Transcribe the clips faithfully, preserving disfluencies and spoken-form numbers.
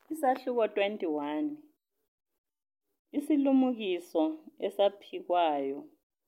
Isahluko twenty-one. Isilumukiso esaphikwayo.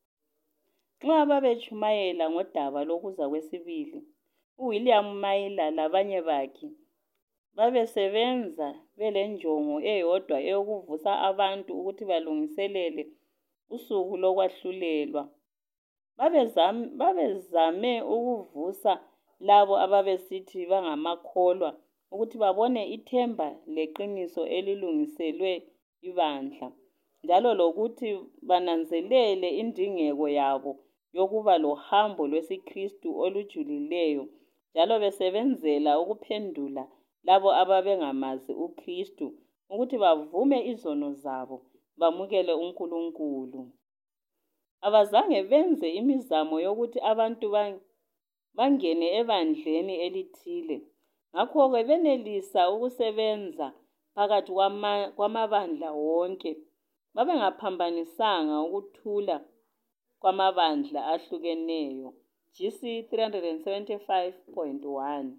Nxa babetshumayela ngodaba lokuza kwesibili, uWilliam Myler labanye bakhe babesebenza belenjongo eyodwa eyokuvusa abantu ukuthi balungiselele usuku lokwahlulelwa. Babezame, babezame ukuvusa labo ababesithi bangamakholwa ukuthi babone ithemba leqiniso elilungiselwe ibandla, njalo lokuthi bananzelele indingeko yabo yokuba lohambo lwesiKristu olujulileyo, njalo besebenzela ukuphendula labo ababengamazi uKristu ukuthi bavume izono zabo bamukele uNkulunkulu. Abazange benze imizamo yokuthi abantu bangene ebandleni elithile, ngakho-ke benelisa ukusebenza phakathi kwama, kwamabandla wonke. Babengaphambanisanga ukuthula kwamabandla ahlukeneyo. G C three seventy-five point one.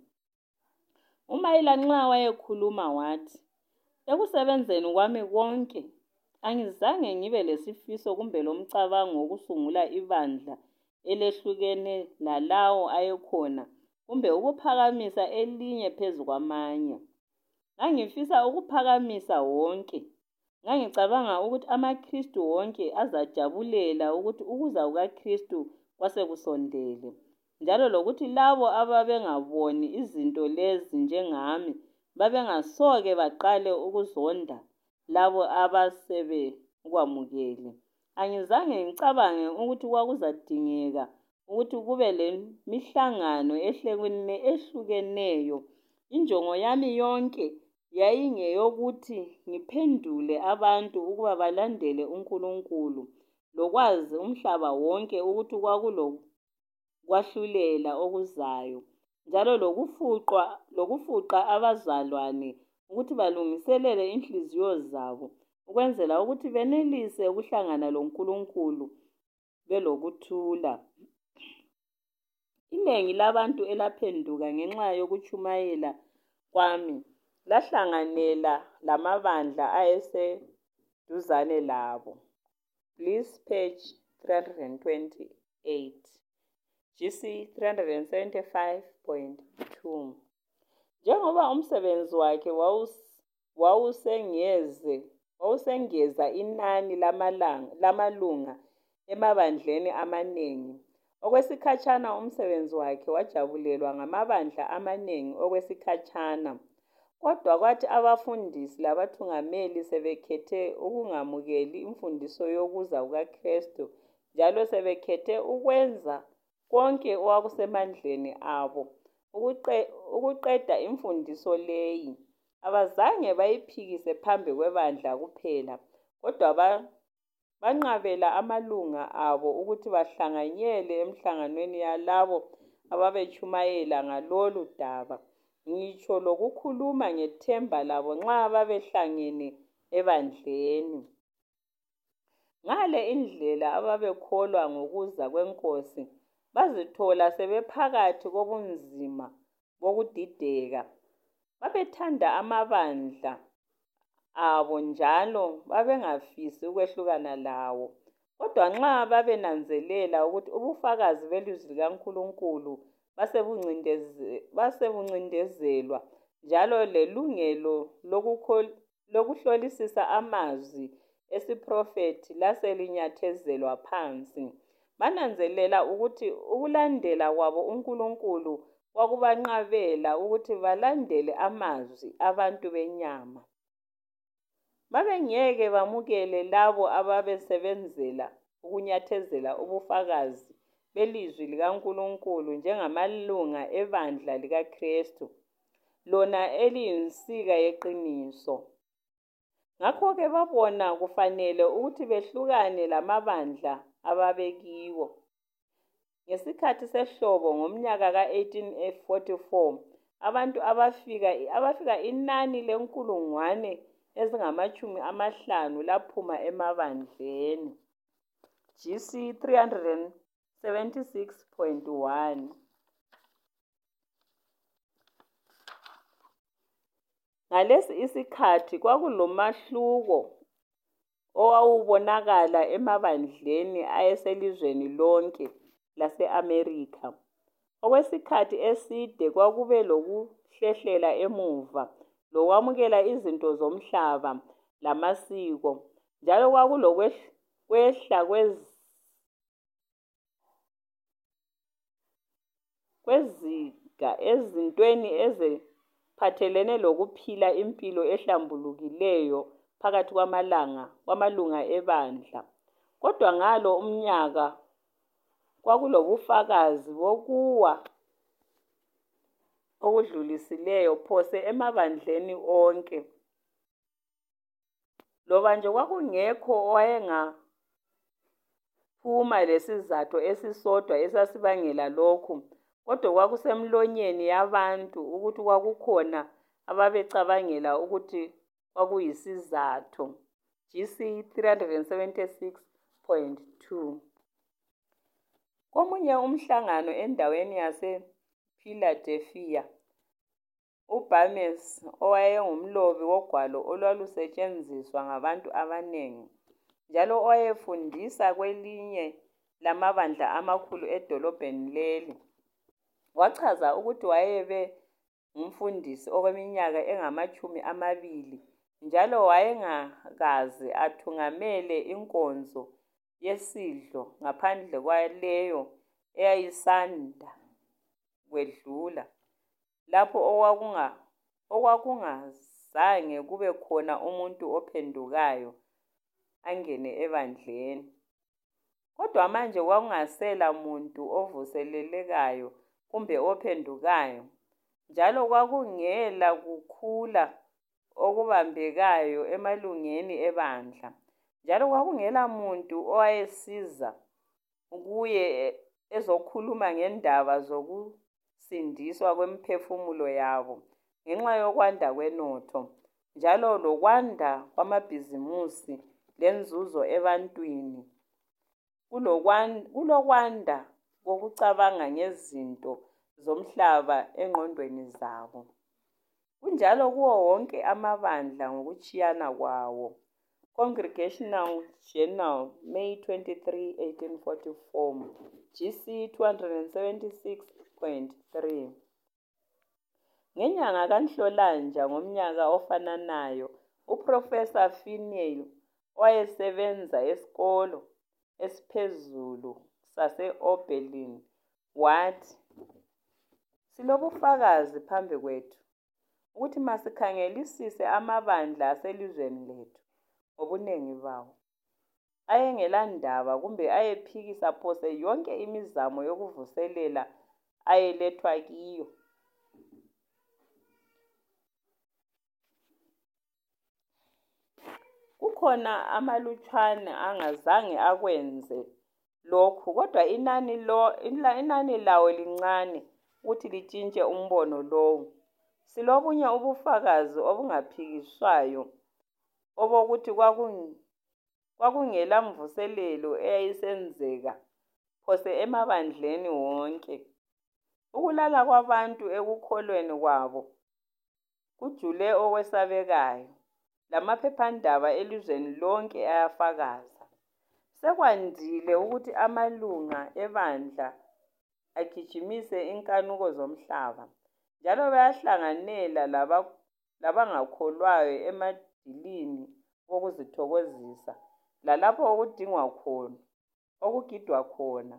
UMyler nxa wayekhuluma wathi, ekusebenzeni kwami konke, angizange ngibe lesifiso kumbe lomcabango wokusungula ibandla elehlukene lalawo ayekhona kumbe ukuphakamisa elinye phezu kwamanye. Ngangifisa ukuphakamisa wonke. Ngangicabanga ukuthi amaKristu wonke azajabulela ukuthi ukuza kukaKristu kwasekusondele, njalo lokuthi labo ababengaboni izinto lezi njengami babengasoke baqale ukuzonda labo abasebekwamukele. Angizange ngicabange ukuthi kwakuzadingeka ukuthi kube lemihlangano ehlukeneyo. Injongo yami yonke yayingeyokuthi ngiphendule abantu ukuba balandele uNkulunkulu, lokwazi umhlaba wonke ukuthi kwakulokwahlulela okuzayo, njalo lokufuqwa lokufuqa abazalwane ukuthi balungiselele inhliziyo zabo ukwenzela ukuthi benelise ukuhlangana loNkulunkulu belokuthula. Inengi labantu elaphenduka ngenxa yokutshumayela kwami lahlanganela lamabandla ayeseduzane labo. Bliss page three twenty-eight. G C three seventy-five point two. Njengoba umsebenzi wakhe wawusengeze wawusengeza inani lamalanga lamalunga emabandleni amanengi, okwesikhatshana umsebenzi wakhe wajabulelwa ngamabandla amanengi okwesikhatshana. Kodwa kwathi abafundisi labathungameli sebekhethe ukungamukeli imfundiso yokuza kukaKristu, njalo sebekhethe ukwenza konke okwakusemandleni abo ukuqe, ukuqeda imfundiso leyi, abazange bayiphikise phambi kwebandla kuphela, kodwa ba, banqabela amalunga abo ukuthi bahlanganyele emhlanganweni yalabo ababetshumayela ngalolu daba, ngitsho lokukhuluma ngethemba labo nxa babehlangene ebandleni. Ngale indlela ababekholwa ngokuza kweNkosi bazithola sebephakathi kobunzima bokudideka. Babethanda amabandla abo njalo babengafisi ukwehlukana lawo. Kodwa nxa babenanzelela ukuthi ubufakazi belizwi likaNkulunkulu basebuncindezelwa, njalo lelungelo lokuhlolisisa amazwi esiprofethi laselinyathezelwa phansi, bananzelela ukuthi ukulandela kwabo uNkulunkulu kwakubanqabela ukuthi balandele amazwi abantu benyama. Babengeke bamukele labo ababesebenzela ukunyathezela ubufakazi belizwi likaNkulunkulu njengamalunga ebandla likaKristu, lona eliyinsika yeqiniso. Ngakho-ke babona kufanele ukuthi behlukane lamabandla ababekiwo. Ngesikhathi sehlobo ngomnyaka ka-eighteen forty-four, abantu abafika abafika inani lenkulungwane ezingamachumi amahlanu laphuma emabandleni. G C three seventy-six point one. Ngalesi isikhathi kwakulomahluko owawubonakala emabandleni ayeselizweni lonke lase-Amerika. Okwesikhathi eside kwakube lokuhlehlela emuva lokwamukela izinto zomhlaba lamasiko, njalo kwakulokwehla kweziga ezintweni eziphathelene lokuphila impilo ehlambulukileyo phakathi kwamalanga kwamalunga ebandla. Kodwa ngalo umnyaka kwakulobufakazi bokuwa okudlulisileyo phose emabandleni onke. Loba nje kwakungekho owayengaphuma lesizathu esisodwa esasibangela lokhu, kodwa kwakusemlonyeni yabantu ukuthi kwakukhona ababecabangela ukuthi kwakuyisizathu. G C three seventy-six point two. Komunye umhlangano endaweni yase-Philadelphia, uBurns, owayengumlobi wogwalo olwalusetshenziswa ngabantu abaningi, njalo owayefundisa kwelinye lamabandla amakhulu edolobheni leli, wachaza ukuthi wayebe ngumfundisi okweminyaka engamatshumi amabili, njalo wayengakaze athungamele inkonzo yesidlo ngaphandle kwaleyo eyayisanda kwedlula, lapho okwakungazange kube khona umuntu ophendukayo angene ebandleni. Kodwa manje kwakungasela muntu ovuselelekayo kumbe ophendukayo, njalo kwakungela kukhula okubambekayo emalungeni ebandla, njalo kwakungela muntu owayesiza kuye ezokhuluma ngendaba zokusindiswa kwemiphefumulo yabo ngenxa yokwanda kwenotho, njalo lokwanda kwamabhizimusi lenzuzo ebantwini, kulokwanda kokucabanga ngezinto zomhlaba engqondweni zabo. Kunjalo kuwo wonke amabandla ngokutshiyana kwawo. Congregational Journal, May twenty-third, eighteen forty-four, G C two seventy-six point three. Ngenyanga kaNhlolanja ngomnyaka ofananayo, uProfessor Finney, owayesebenza esikolo esiphezulu sase-Oberlin, wathi, "Silobufakazi phambi kwethu ukuthi masikhangelisise amabandla aselizweni lethu ngobuningi bawo, ayengelandaba kumbe ayephikisa phose yonke imizamo yokuvuselela ayelethwa kiyo. Kukhona amalutshwana angazange akwenze lokhu, kodwa inani lo inani lawo lincane ukuthi litshintshe umbono lowo. Silobunye ubufakazi obungaphikiswayo obokuthi kwakungela mvuselelo eyayisenzeka phose emabandleni wonke. Ukulala kwabantu ekukholweni kwabo kujule okwesabekayo, lamaphephandaba elizweni lonke ayafakaza. Sekwandile ukuthi amalunga ebandla agijimise inkanuko zomhlaba, njalo bayahlanganela labangakholwayo emadilini okuzithokozisa, lalapho okudingwa khona, okugidwa khona.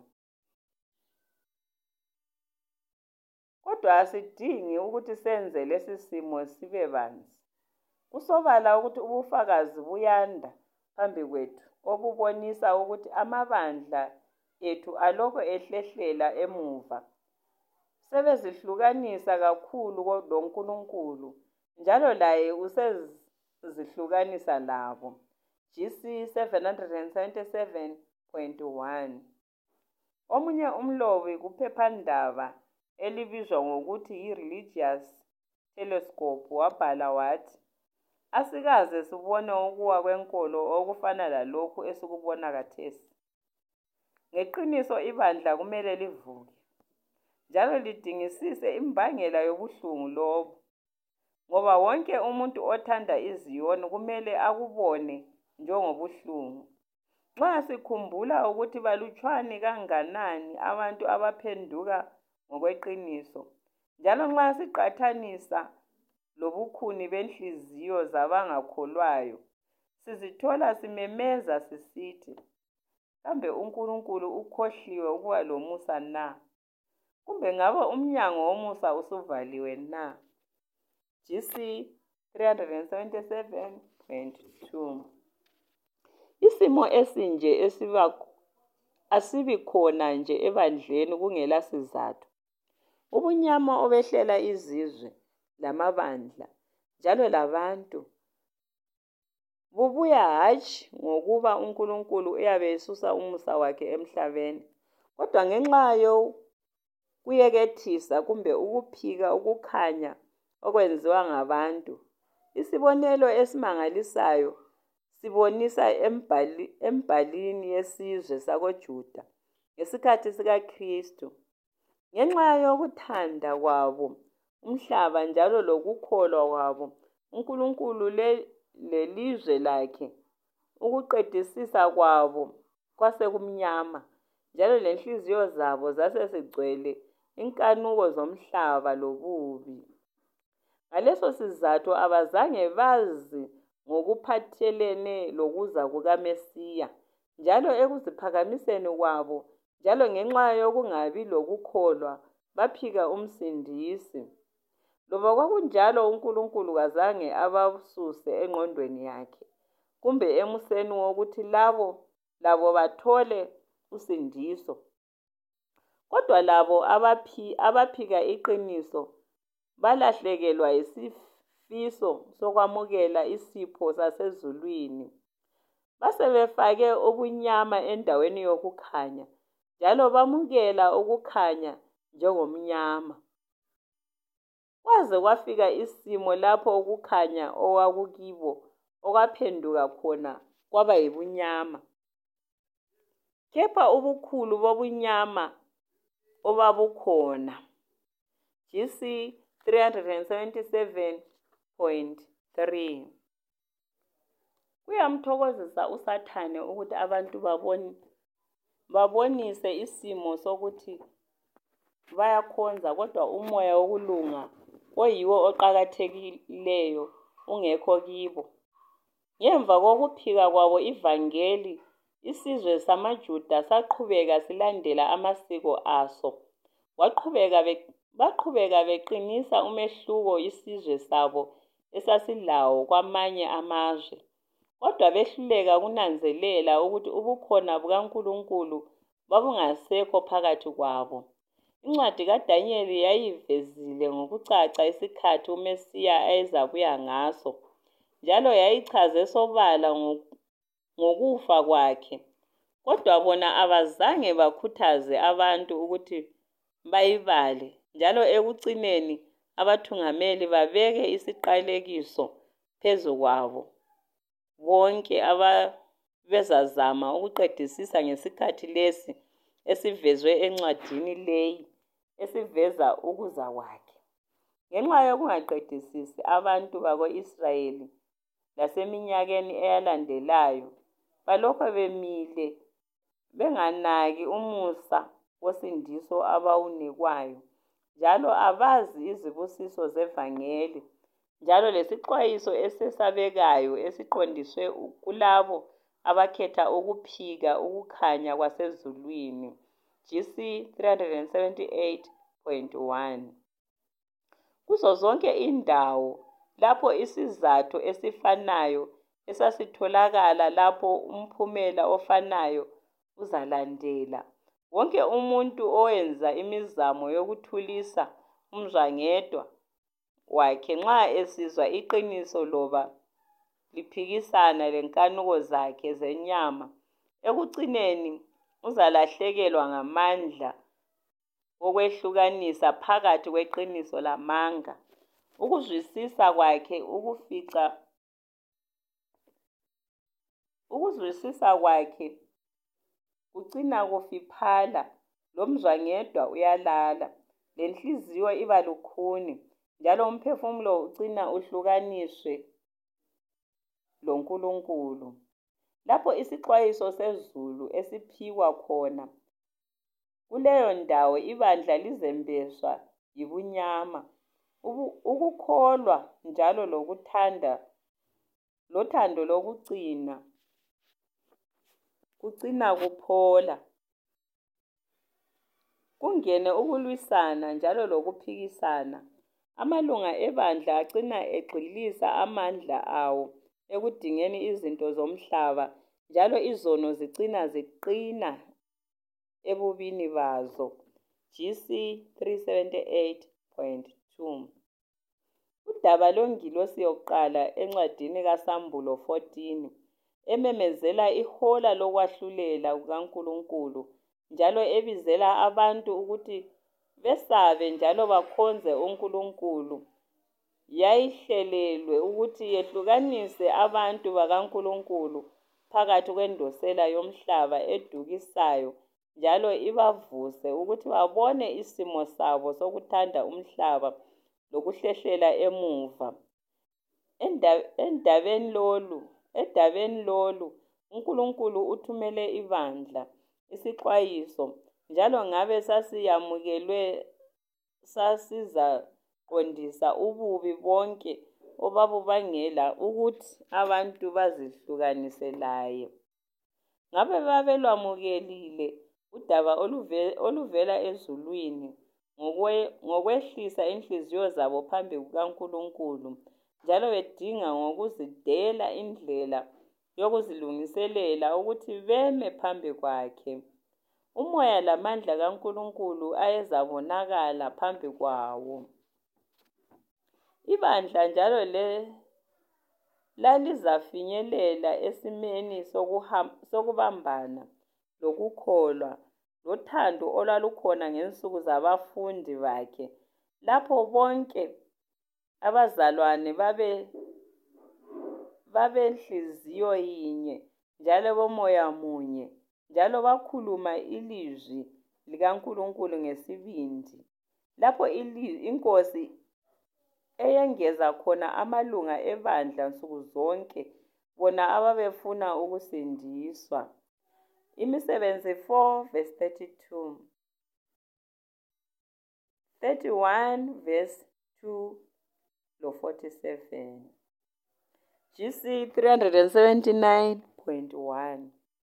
Kodwa asidingi ukuthi senze lesi simo sibe banzi. Kusobala ukuthi ubufakazi buyanda phambi kwethu obubonisa ukuthi amabandla ethu alokho ehlehlela emuva. Sebezihlukanisa kakhulu loNkulunkulu, njalo laye usezihlukanisa labo. G C seven seventy-seven point one. Omunye umlobi kuphephandaba elibizwa ngokuthi yi-Religious Telescope wabhala wathi, "Asikaze sibone ukuwa kwenkolo okufana lalokhu esikubona khathesi. Ngeqiniso ibandla kumele livuke, njalo lidingisise imbangela yobuhlungu lobo. ngoba wonke umuntu othanda iZiyoni kumele akubone njengobuhlungu. Nxa sikhumbula ukuthi balutshwane kanganani abantu abaphenduka ngokweqiniso, njalo nxa siqathanisa lobukhuni benhliziyo zabangakholwayo, sizithola simemeza sisithi, kambe uNkulunkulu ukhohliwe ukuba lomusa na? Kumbe ngabe umnyango womusa usuvaliwe na? G C three seventy-seven point two. Isimo esinje esiba asibi khona nje ebandleni kungela sizathu. Ubunyama obehlela izizwe lamabandla njalo labantu bubuya hatshi ngokuba uNkulunkulu uyabe esusa umusa wakhe emhlabeni, kodwa ngenxa yokuyekethisa kumbe ukuphika ukukhanya okwenziwa ngabantu. Isibonelo esimangalisayo sibonisa embali, embalini yesizwe sakoJuda ngesikhathi sikaKristu. Ngenxa yokuthanda kwabo umhlaba njalo lokukholwa kwabo uNkulunkulu lelizwe lakhe, ukuqedisisa kwabo kwasekumnyama, njalo lenhliziyo zabo zasezigcwele inkanuko zomhlaba lobubi. Ngaleso sizathu abazange bazi ngokuphathelene lokuza kukaMesiya, njalo ekuziphakamiseni kwabo, njalo ngenxa yokungabi lokukholwa, baphika umsindisi. Loba kwakunjalo uNkulunkulu kazange abasuse engqondweni yakhe, kumbe emuseni wokuthi labo labo bathole usindiso. Kodwa labo abaphi, abaphika iqiniso balahlekelwa yisifiso sokwamukela isipho sasezulwini. Basebefake ubunyama endaweni yokukhanya, njalo bamukela ukukhanya njengomnyama. Kwaze kwafika isimo lapho ukukhanya okwakukibo okwaphenduka khona kwaba yibunyama. Kepha ubukhulu bobunyama obabukhona. G C three seventy-seven point three. Kuyamthokozisa uSathane ukuthi abantu babone babonise isimo sokuthi bayakhonza, kodwa umoya wokulunga oyiwo oqakathekileyo ungekho kibo. Ngemva kokuphika kwabo ivangeli, isizwe samaJuda saqhubeka silandela amasiko aso. Waqhubeka be, baqhubeka beqinisa umehluko isizwe sabo esasilawo kwamanye amazwe. Kodwa behluleka kunanzelela ukuthi ubukhona bukaNkulunkulu babungasekho phakathi kwabo. Incwadi kaDanyeli yayivezile ngokucaca isikhathi uMesiya ayezabuya ngaso, njalo yayichaze sobala ngokufa kwakhe. Kodwa bona abazange bakhuthaze abantu ukuthi bayibale, njalo ekucineni abathungameli babeke isiqalekiso phezu kwabo. Bonke ababezazama ukuqedisisa ngesikhathi lesi esivezwe encwadini leyi esiveza ukuza kwakhe. Ngenxa yokungaqedisisi abantu bako-Israyeli laseminyakeni eyalandelayo, balokho bemile benganaki umusa wosindiso abawunikwayo, njalo abazi izibusiso zevangeli, njalo lesixwayiso esesabekayo esiqondiswe kulabo abakhetha ukuphika ukukhanya kwasezulwini. G C three seventy-eight point one. Kuzo zonke indawo lapho isizathu esifanayo esasitholakala, lapho umphumela ofanayo uzalandela, wonke umuntu owenza imizamo yokuthulisa umzwangedwa wakhe nxa esizwa iqiniso loba liphikisana lenkanuko zakhe zenyama, ekucineni uzalahlekelwa ngamandla okwehlukanisa phakathi kweqiniso lamanga. Ukuzwisisa kwakhe ukufica ukuzwisisa kwakhe kucina kufiphala, lomzwangedwa uyalala, lenhliziyo iba lukhuni, njalo umphefumulo ugcina uhlukaniswe loNkulunkulu. Lapho isixwayiso sezulu esiphikwa khona, kuleyo ndawo ibandla lizembeswa yibunyama. Ukukholwa njalo lokuthanda lothando lokugcina kugcina kuphola. Kungene ukulwisana njalo lokuphikisana. Amalunga ebandla agcina egxilisa amandla awo ekudingeni izinto zomhlaba, njalo izono zigcina ziqina ebubini bazo. G C three seventy-eight point two. Udaba lwengilosi yokuqala encwadini kaSambulo fourteen ememezela ihola lokwahlulela kukaNkulunkulu, njalo ebizela abantu ukuthi besabe njalo bakhonze uNkulunkulu, yayihlelelwe ukuthi yehlukanise abantu bakaNkulunkulu phakathi kwendosela yomhlaba edukisayo, njalo ibavuse ukuthi babone isimo sabo sokuthanda umhlaba lokuhlehlela emuva. Endabeni lolu, edabeni lolu, uNkulunkulu uthumele ibandla isixwayiso, njalo ngabe sasiyamukelwe sasizaqondisa ububi bonke obabubangela ukuthi abantu bazihlukanise laye. Ngabe babelwamukelile udaba oluvela ezulwini ngokwehlisa inhliziyo zabo phambi kukaNkulunkulu, njalo bedinga ngokuzidela indlela yokuzilungiselela ukuthi beme phambi kwakhe. Umoya lamandla kaNkulunkulu ayezabonakala phambi kwawo. Ibandla njalo le lalizafinyelela esimeni sokubambana lokukholwa lothando olwalukhona ngensuku zabafundi bakhe, lapho bonke abazalwane babe babenhliziyo yinye njalo bomoya munye, njalo bakhuluma ilizwi likaNkulunkulu ngesibindi. Lapho iNkosi eyengeza khona amalunga ebandla nsuku zonke, bona ababefuna ukusindiswa. Imisebenzi four verse thirty-two, thirty-one verse two lo forty-seven. G C three seventy-nine point one.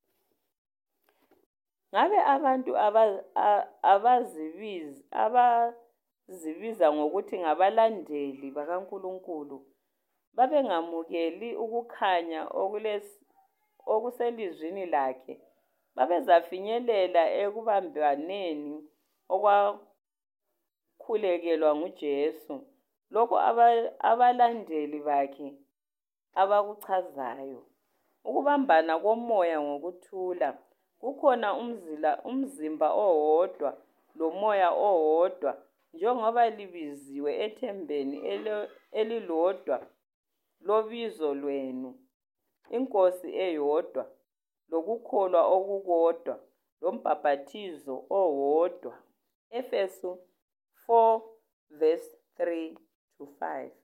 Ngabe abantu abazibiza abazibiza ngokuthi ngabalandeli bakaNkulunkulu babengamukeli ukukhanya okuselizwini lakhe, babezafinyelela ekubambaneni okwakhulekelwa nguJesu, lokho abalandeli bakhe abakuchazayo. Ukubambana komoya ngokuthula. Kukhona umzila umzimba owodwa lomoya owodwa, njengoba libiziwe ethembeni elilodwa lobizo lwenu, iNkosi eyodwa, lokukholwa okukodwa, lombhaphathizo owodwa. Efesu four verse three to five.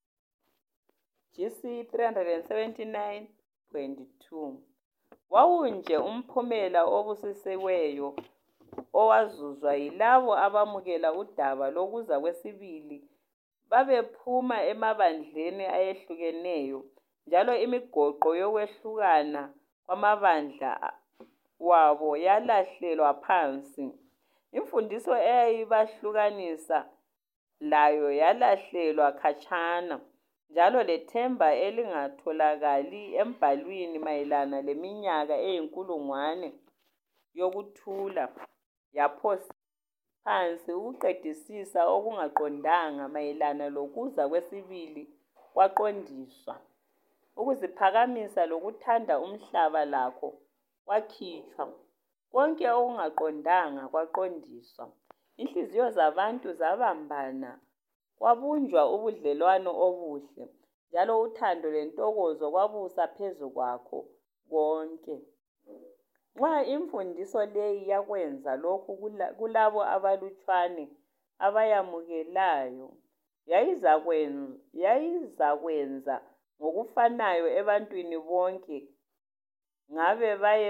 G C three seventy-nine point two. Wawunje umphumela obusisiweyo owazuzwa yilabo abamukela udaba lokuza kwesibili, babephuma emabandleni ayehlukeneyo, njalo imigoqo yokwehlukana kwamabandla wabo yalahlelwa phansi. Imfundiso eyayibahlukanisa layo yalahlelwa khatshana, njalo lethemba elingatholakali embhalwini mayelana leminyaka eyinkulungwane yokuthula yaphosa phansi ukuqedisisa okungaqondanga mayelana lokuza kwesibili kwaqondiswa. Ukuziphakamisa lokuthanda umhlaba lakho kwakhitshwa. Konke okungaqondanga kwaqondiswa. Inhliziyo zabantu zabambana, kwabunjwa ubudlelwano obuhle, njalo uthando lentokozo kwabusa phezu kwakho konke. Nxa imfundiso leyi yakwenza lokhu kulabo abalutshwane abayamukelayo, yayizakwenza yayizakwenza ngokufanayo ebantwini bonke ngabe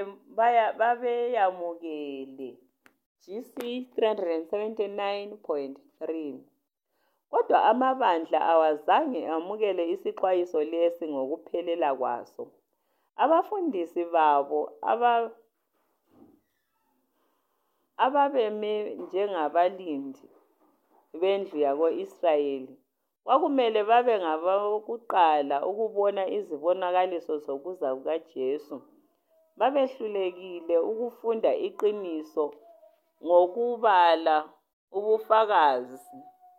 babeyamukele. G C three seventy-nine point three. Kodwa amabandla awazange amukele isixwayiso lesi ngokuphelela kwaso. Abafundisi babo ababeme njengabalindi bendlu yako-Israyeli kwakumele babe ngabokuqala ukubona izibonakaliso zokuza kukaJesu. Babehlulekile ukufunda iqiniso ngokubala ubufakazi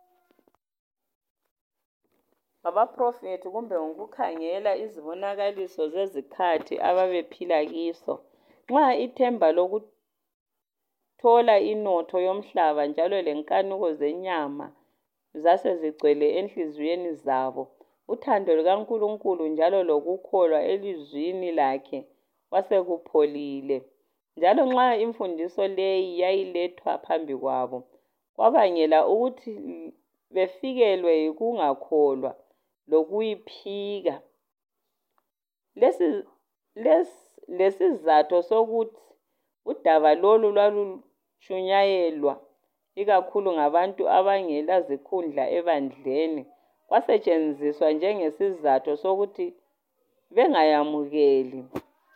babaprofethi kumbe ngokukhangela izibonakaliso zezikhathi ababephila kiso. Nxa ithemba lokuthola inotho yomhlaba njalo lenkanuko zenyama zasezigcwele enhliziyweni zabo, uthando lukaNkulunkulu njalo lokukholwa elizwini lakhe kwasekupholile. Njalo nxa imfundiso leyi yayilethwa phambi kwabo, kwabangela ukuthi befikelwe yikungakholwa lokuyiphika. Lesi lesizatho sokuthi udaba lolu lwalushunyayelwa ikakhulu ngabantu abangela zikhundla ebandleni, kwasetshenziswa njengesizatho sokuthi bengayamukeli.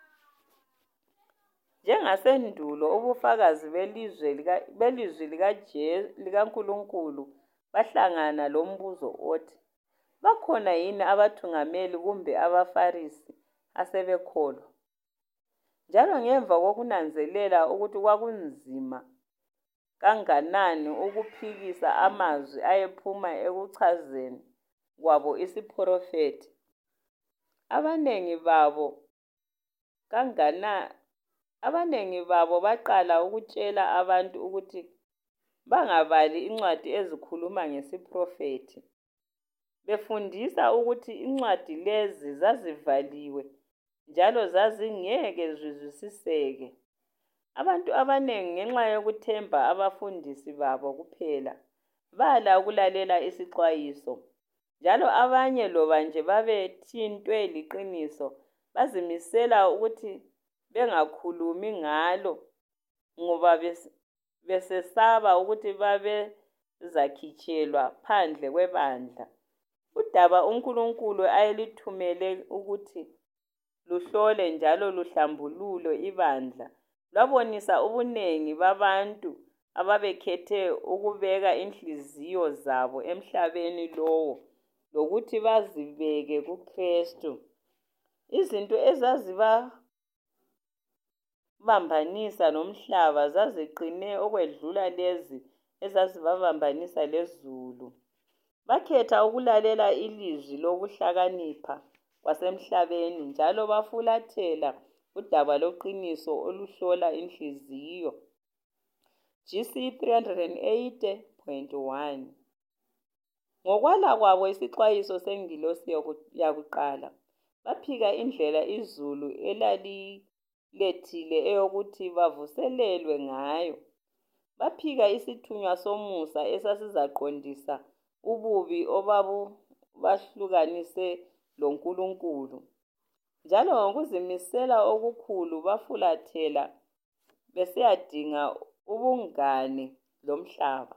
Njengasendulo ubufakazi belizwi likaNkulunkulu bahlangana lombuzo othi, bakhona yini abathungameli kumbe abaFarisi asebekholwa? Njalo ngemva kokunanzelela ukuthi kwakunzima kanganani ukuphikisa amazwi ayephuma ekuchazeni kwabo isiphrofethi, abanengi babo kanganani Abanengi babo baqala ukutshela abantu ukuthi bangabali incwadi ezikhuluma ngesiphrofethi, befundisa ukuthi incwadi lezi zazivaliwe njalo zazingeke zizwisiseke. Abantu abanengi ngenxa yokuthemba abafundisi babo kuphela bala ukulalela isixwayiso, njalo abanye loba nje babethintwe liqiniso bazimisela ukuthi bengakhulumi ngalo ngoba besesaba ukuthi babezakhitshelwa phandle kwebandla. Udaba uNkulunkulu ayelithumele ukuthi luhlole njalo luhlambulule ibandla lwabonisa ubunengi babantu ababekhethe ukubeka inhliziyo zabo emhlabeni lowo lokuthi bazibeke kuKristu. Izinto ezazibabambanisa nomhlaba zaziqine okwedlula lezi ezazibabambanisa lezulu. Bakhetha ukulalela ilizwi lokuhlakanipha kwasemhlabeni njalo bafulathela udaba loqiniso oluhlola inhliziyo. G C three eighty point one. Ngokwala kwabo isixwayiso sengilosi yakuqala, baphika indlela izulu elalilethile eyokuthi bavuselelwe ngayo. Baphika isithunywa somusa esasizaqondisa ububi obabubahlukanise loNkulunkulu. Njalo ngokuzimisela okukhulu bafulathela besiyadinga ubungane lomhlaba.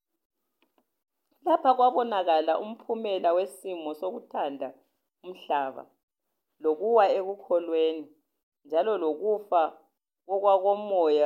Lapha kwabonakala umphumela wesimo sokuthanda umhlaba, lokuwa ekukholweni, njalo lokufa okwakomoya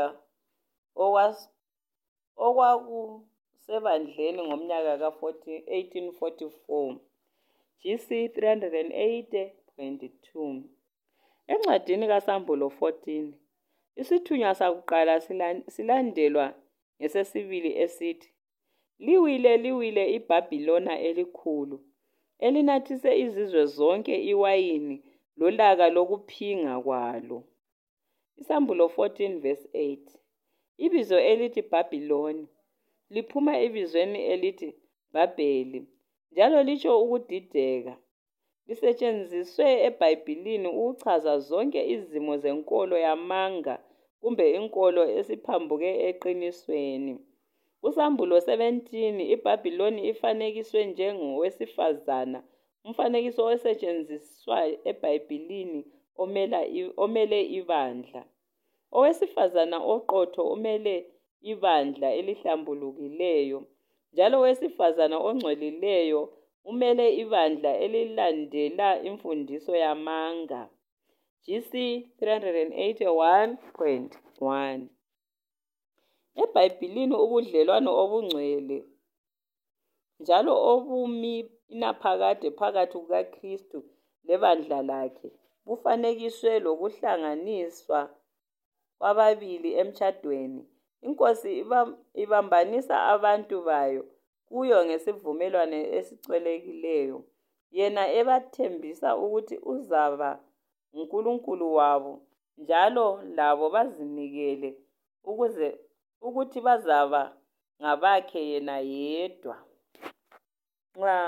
okwakusebandleni ngomnyaka ka eighteen forty-four. G C three eighty point two. Encwadini kaSambulo fourteen, isithunywa sakuqala silandelwa ngesesibili esithi, liwile liwile iBhabhiloni elikhulu, elinathise izizwe zonke iwayini lolaka lokuphinga kwalo. Isambulo fourteen verse eight. Ibizo elithi Bhabhiloni liphuma ebizweni elithi Bhabheli, njalo litsho ukudideka. Lisetshenziswe eBhayibhilini ukuchaza zonke izimo zenkolo yamanga kumbe inkolo esiphambuke eqinisweni. Kusambulo seventeen, iBhabhiloni ifanekiswe njengowesifazana, umfanekiso osetshenziswa eBhayibhelini omela omele ibandla. Owesifazana oqotho umele ibandla elihlambulukileyo, njalo owesifazana ongcwelileyo umele ibandla elilandela imfundiso yamanga. G C three eighty-one point one. EBhayibhelini ubudlelwano obungcwele njalo obumi inaphakade phakathi kukaKristu lebandla lakhe bufanekiswe lokuhlanganiswa kwababili emtshadweni. Inkosi ibambanisa abantu bayo kuyo ngesivumelwano esicwelekileyo, yena ebathembisa ukuthi uzaba uNkulunkulu wabo njalo labo bazinikele ukuze ukuthi bazaba ngabakhe yena yedwa. Nxa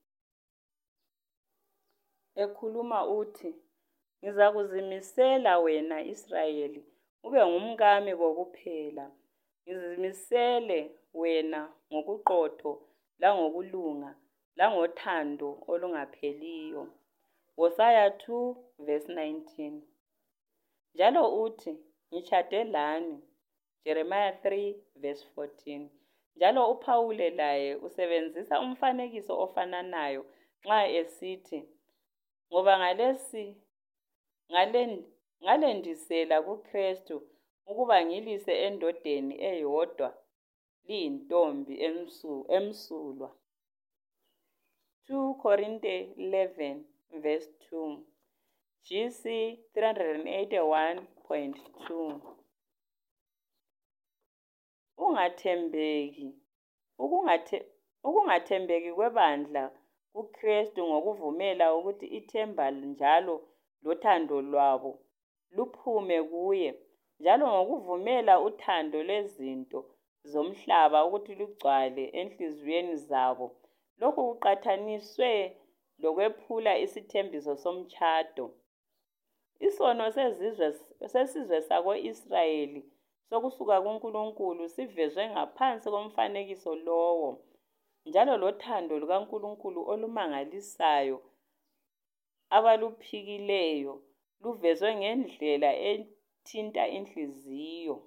ekhuluma uthi, ngizakuzimisela wena Israyeli ube ngumkami kokuphela, ngizimisele wena ngokuqotho langokulunga langothando olungapheliyo. Hosea two verse nineteen. Njalo uthi, ngitshade lani. Jeremiah three verse fourteen. Njalo uPhawule laye usebenzisa umfanekiso ofananayo nxa esithi, ngoba ngalesi ngale ngalendisela kuKristu ukuba ngilise endodeni eyodwa liyintombi emsulwa. two Corinthians eleven verse two. G C three eighty-one point two. Ungathembeki ukungathe ukungathembeki kwebandla kuKristu ngokuvumela ukuthi ithemba njalo lothando lwabo luphume kuye, njalo ngokuvumela uthando lwezinto zomhlaba ukuthi lugcwale enhliziyweni zabo. Lokhu kuqathaniswe lokwephula isithembiso somtshado. Isono sezizwe sesizwe sako-Israyeli sokusuka kuNkulunkulu sivezwe ngaphansi komfanekiso lowo, njalo lothando lukaNkulunkulu olumangalisayo abaluphikileyo luvezwe ngendlela ethinta inhliziyo.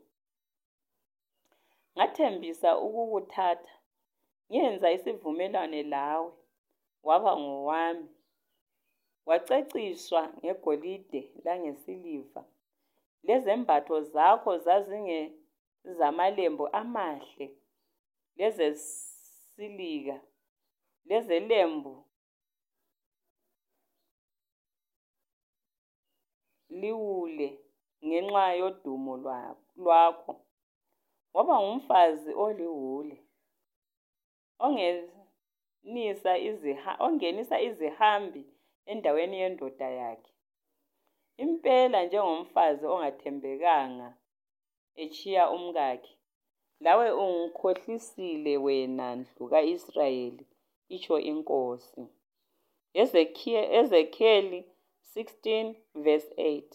Ngathembisa ukukuthatha, ngenza isivumelwano lawe, waba ngowami. Waceciswa ngegolide langesiliva, lezembatho zakho zazingezamalembu amahle lezesilika lezelembu liwule ngenxa yodumo lwakho. Waba ngumfazi oliwule ongenisa iziha ongenisa izihambi endaweni yendoda yakhe. Impela njengomfazi ongathembekanga echiya umkakhe, lawe ungikhohlisile wena ndlu ka-Israyeli, itsho inkosi. Ezekiel sixteen verse eight,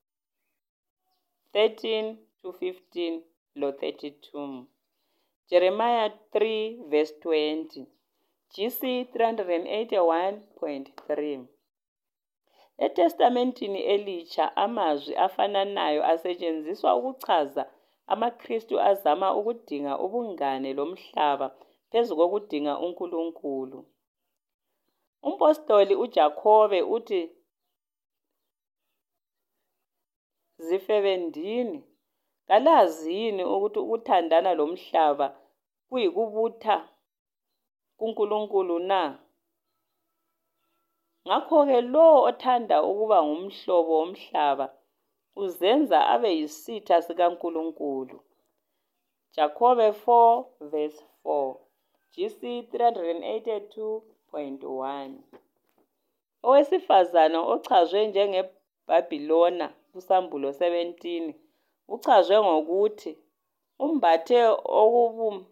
thirteen to fifteen lo thirty-two. Jeremiah three verse twenty. G C three eighty-one point three. ETestamentini Elitsha amazwi afananayo asetshenziswa ukuchaza amaKristu azama ukudinga ubungane lomhlaba phezu kokudinga uNkulunkulu. Umpostoli uJakhobe uthi, zifebendini, kalazi yini ukuthi ukuthandana lomhlaba kuyikubutha kuNkulunkulu na? Ngakho-ke lowo othanda ukuba ngumhlobo womhlaba uzenza abe yisitha sikaNkulunkulu. Jakhobe four verse four. G C three eighty-two point one. Owesifazana ochazwe njengeBhabhilona kuSambulo seventeen uchazwe ngokuthi umbathe okubu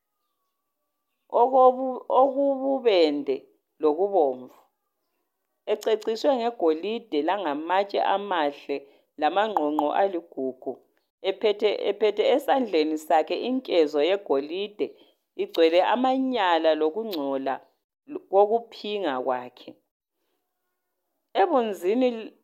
okububende lokubomvu, ececiswe ngegolide langamatshe amahle lamangqongqo aligugu, ephethe ephethe esandleni sakhe inkezo yegolide igcwele amanyala lokungcola kokuphinga kwakhe. Ebunzini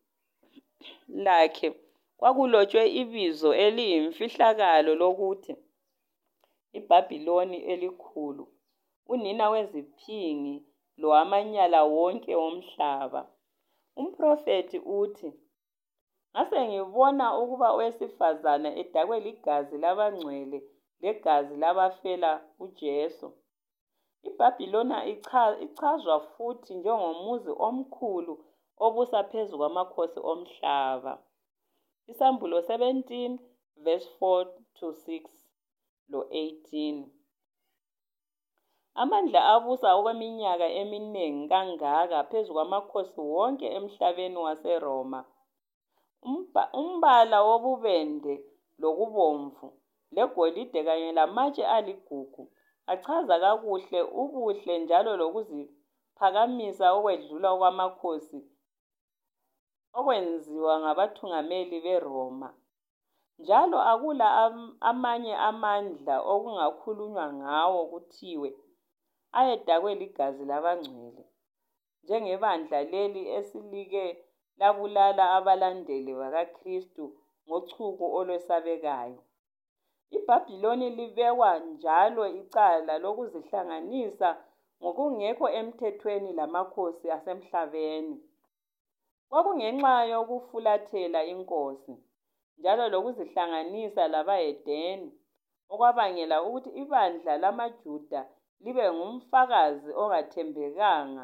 lakhe kwakulotshwe ibizo eliyimfihlakalo lokuthi iBhabhiloni elikhulu, unina weziphingi lowamanyala wonke womhlaba. Umphrofethi uthi, ngase ngibona ukuba owesifazane edakwe ligazi labangcwele legazi labafela uJesu. IBhabhiloni ichazwa futhi njengomuzi omkhulu obusa phezu kwamakhosi omhlaba. Isambulo seventeen verse four to six lo eighteen. Amandla abusa okweminyaka eminingi kangaka phezu kwamakhosi wonke emhlabeni waseRoma. Umbala wobubende lokubomvu legolide kanye lamatshe aligugu achaza kakuhle ubuhle njalo lokuziphakamisa okwedlula kwamakhosi okwenziwa ngabathungameli beRoma. Njalo akula amanye amandla okungakhulunywa ngawo kuthiwe ayedakwe ligazi labangcwele, njengebandla leli esilike labulala abalandeli bakaKristu ngochuku olwesabekayo. IBhabhiloni libekwa njalo icala lokuzihlanganisa ngokungekho emthethweni lamakhosi asemhlabeni. Kwakungenxa yokufulathela inkosi njalo lokuzihlanganisa labaHedeni okwabangela ukuthi ibandla lamaJuda libe ngumfakazi ongathembekanga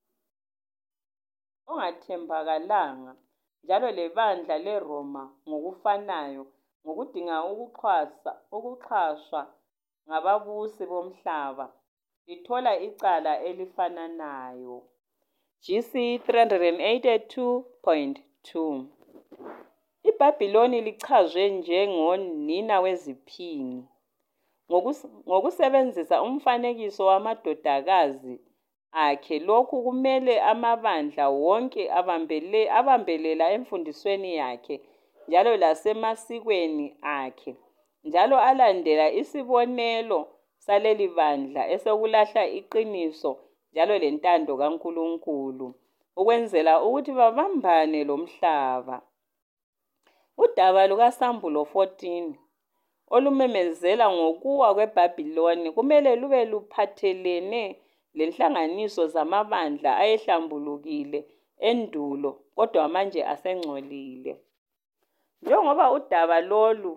ongathembakalanga njalo lebandla leRoma ngokufanayo ngokudinga ukuxhasa ukuxhaswa ngababusi bomhlaba lithola icala elifananayo. G C three eighty-two point two. IBhabhiloni lichazwe njengonina weziphingi ngokusebenzisa umfanekiso wamadodakazi akhe. Lokhu kumele amabandla wonke abambele abambelela emfundisweni yakhe njalo lasemasikweni akhe, njalo alandela isibonelo saleli bandla esokulahla iqiniso njalo lentando kaNkulunkulu ukwenzela ukuthi babambane lomhlaba. Udaba lukaSambulo fourteen olumemezela ngokuwa kweBhabhiloni kumele lube luphathelene lenhlanganiso zamabandla ayehlambulukile endulo kodwa manje asengcolile. Njengoba udaba lolu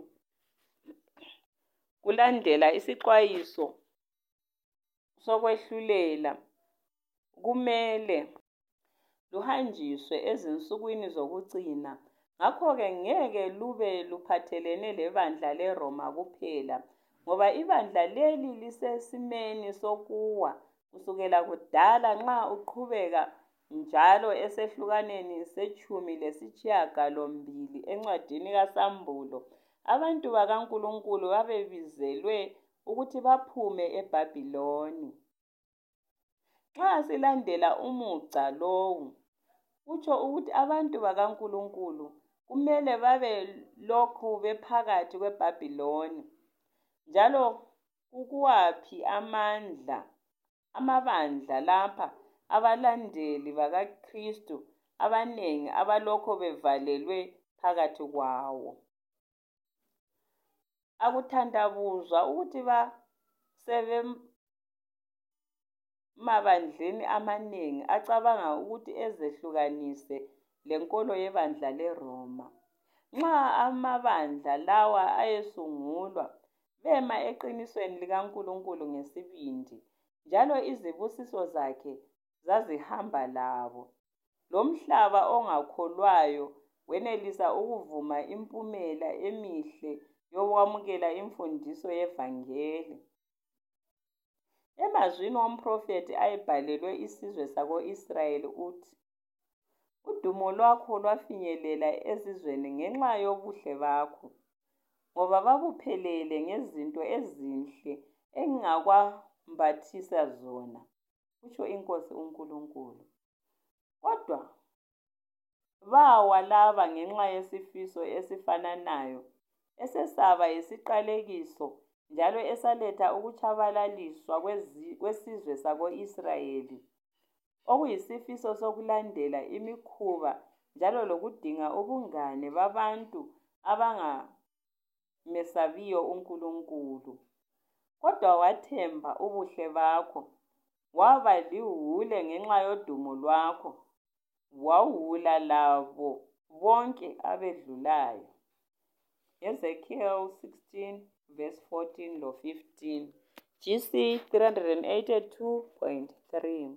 kulandela isixwayiso sokwehlulela, kumele luhanjiswe ezinsukwini zokucina. Ngakho-ke ngeke lube luphathelene lebandla leRoma kuphela, ngoba ibandla leli lisesimeni sokuwa kusukela kudala nxa uqhubeka njalo esehlukaneni sechumi lesitshiyagalombili encwadini kaSambulo. Abantu bakaNkulunkulu babebizelwe ukuthi baphume eBhabhiloni. Nxa silandela umugca lowu, kutsho ukuthi abantu bakaNkulunkulu kumele babe lokhu bephakathi kweBhabhiloni. Njalo kukuwaphi amandla amabandla lapha abalandeli bakaKristu abanengi abalokho bevalelwe phakathi kwawo? Akuthandabuzwa ukuthi basemabandleni amanengi acabanga ukuthi ezehlukanise lenkolo yebandla leRoma. Nxa amabandla lawa ayesungulwa bema eqinisweni likaNkulunkulu ngesibindi, njalo izibusiso zakhe zazihamba labo, lomhlaba ongakholwayo wenelisa ukuvuma impumela emihle yokwamukela imfundiso yevangeli. Emazwini omphrofethi ayebhalelwe isizwe sako-Israyeli uthi, udumo lwakho lwafinyelela ezizweni ngenxa yobuhle bakho, ngoba babuphelele ngezinto ezinhle engingakwambathisa zona, kutsho iNkosi uNkulunkulu. Kodwa bawa laba ngenxa yesifiso esifananayo esesaba yisiqalekiso njalo esaletha ukutshabalaliswa kwesizwe sako-Israyeli, okuyisifiso sokulandela imikhuba njalo lokudinga ubungane babantu abangamesabiyo uNkulunkulu. Kodwa wathemba ubuhle bakho, waba liwule ngenxa yodumo lwakho, wawula labo bonke abedlulayo. Ezekiel sixteen verse fourteen lo fifteen, G C three eighty-two point three.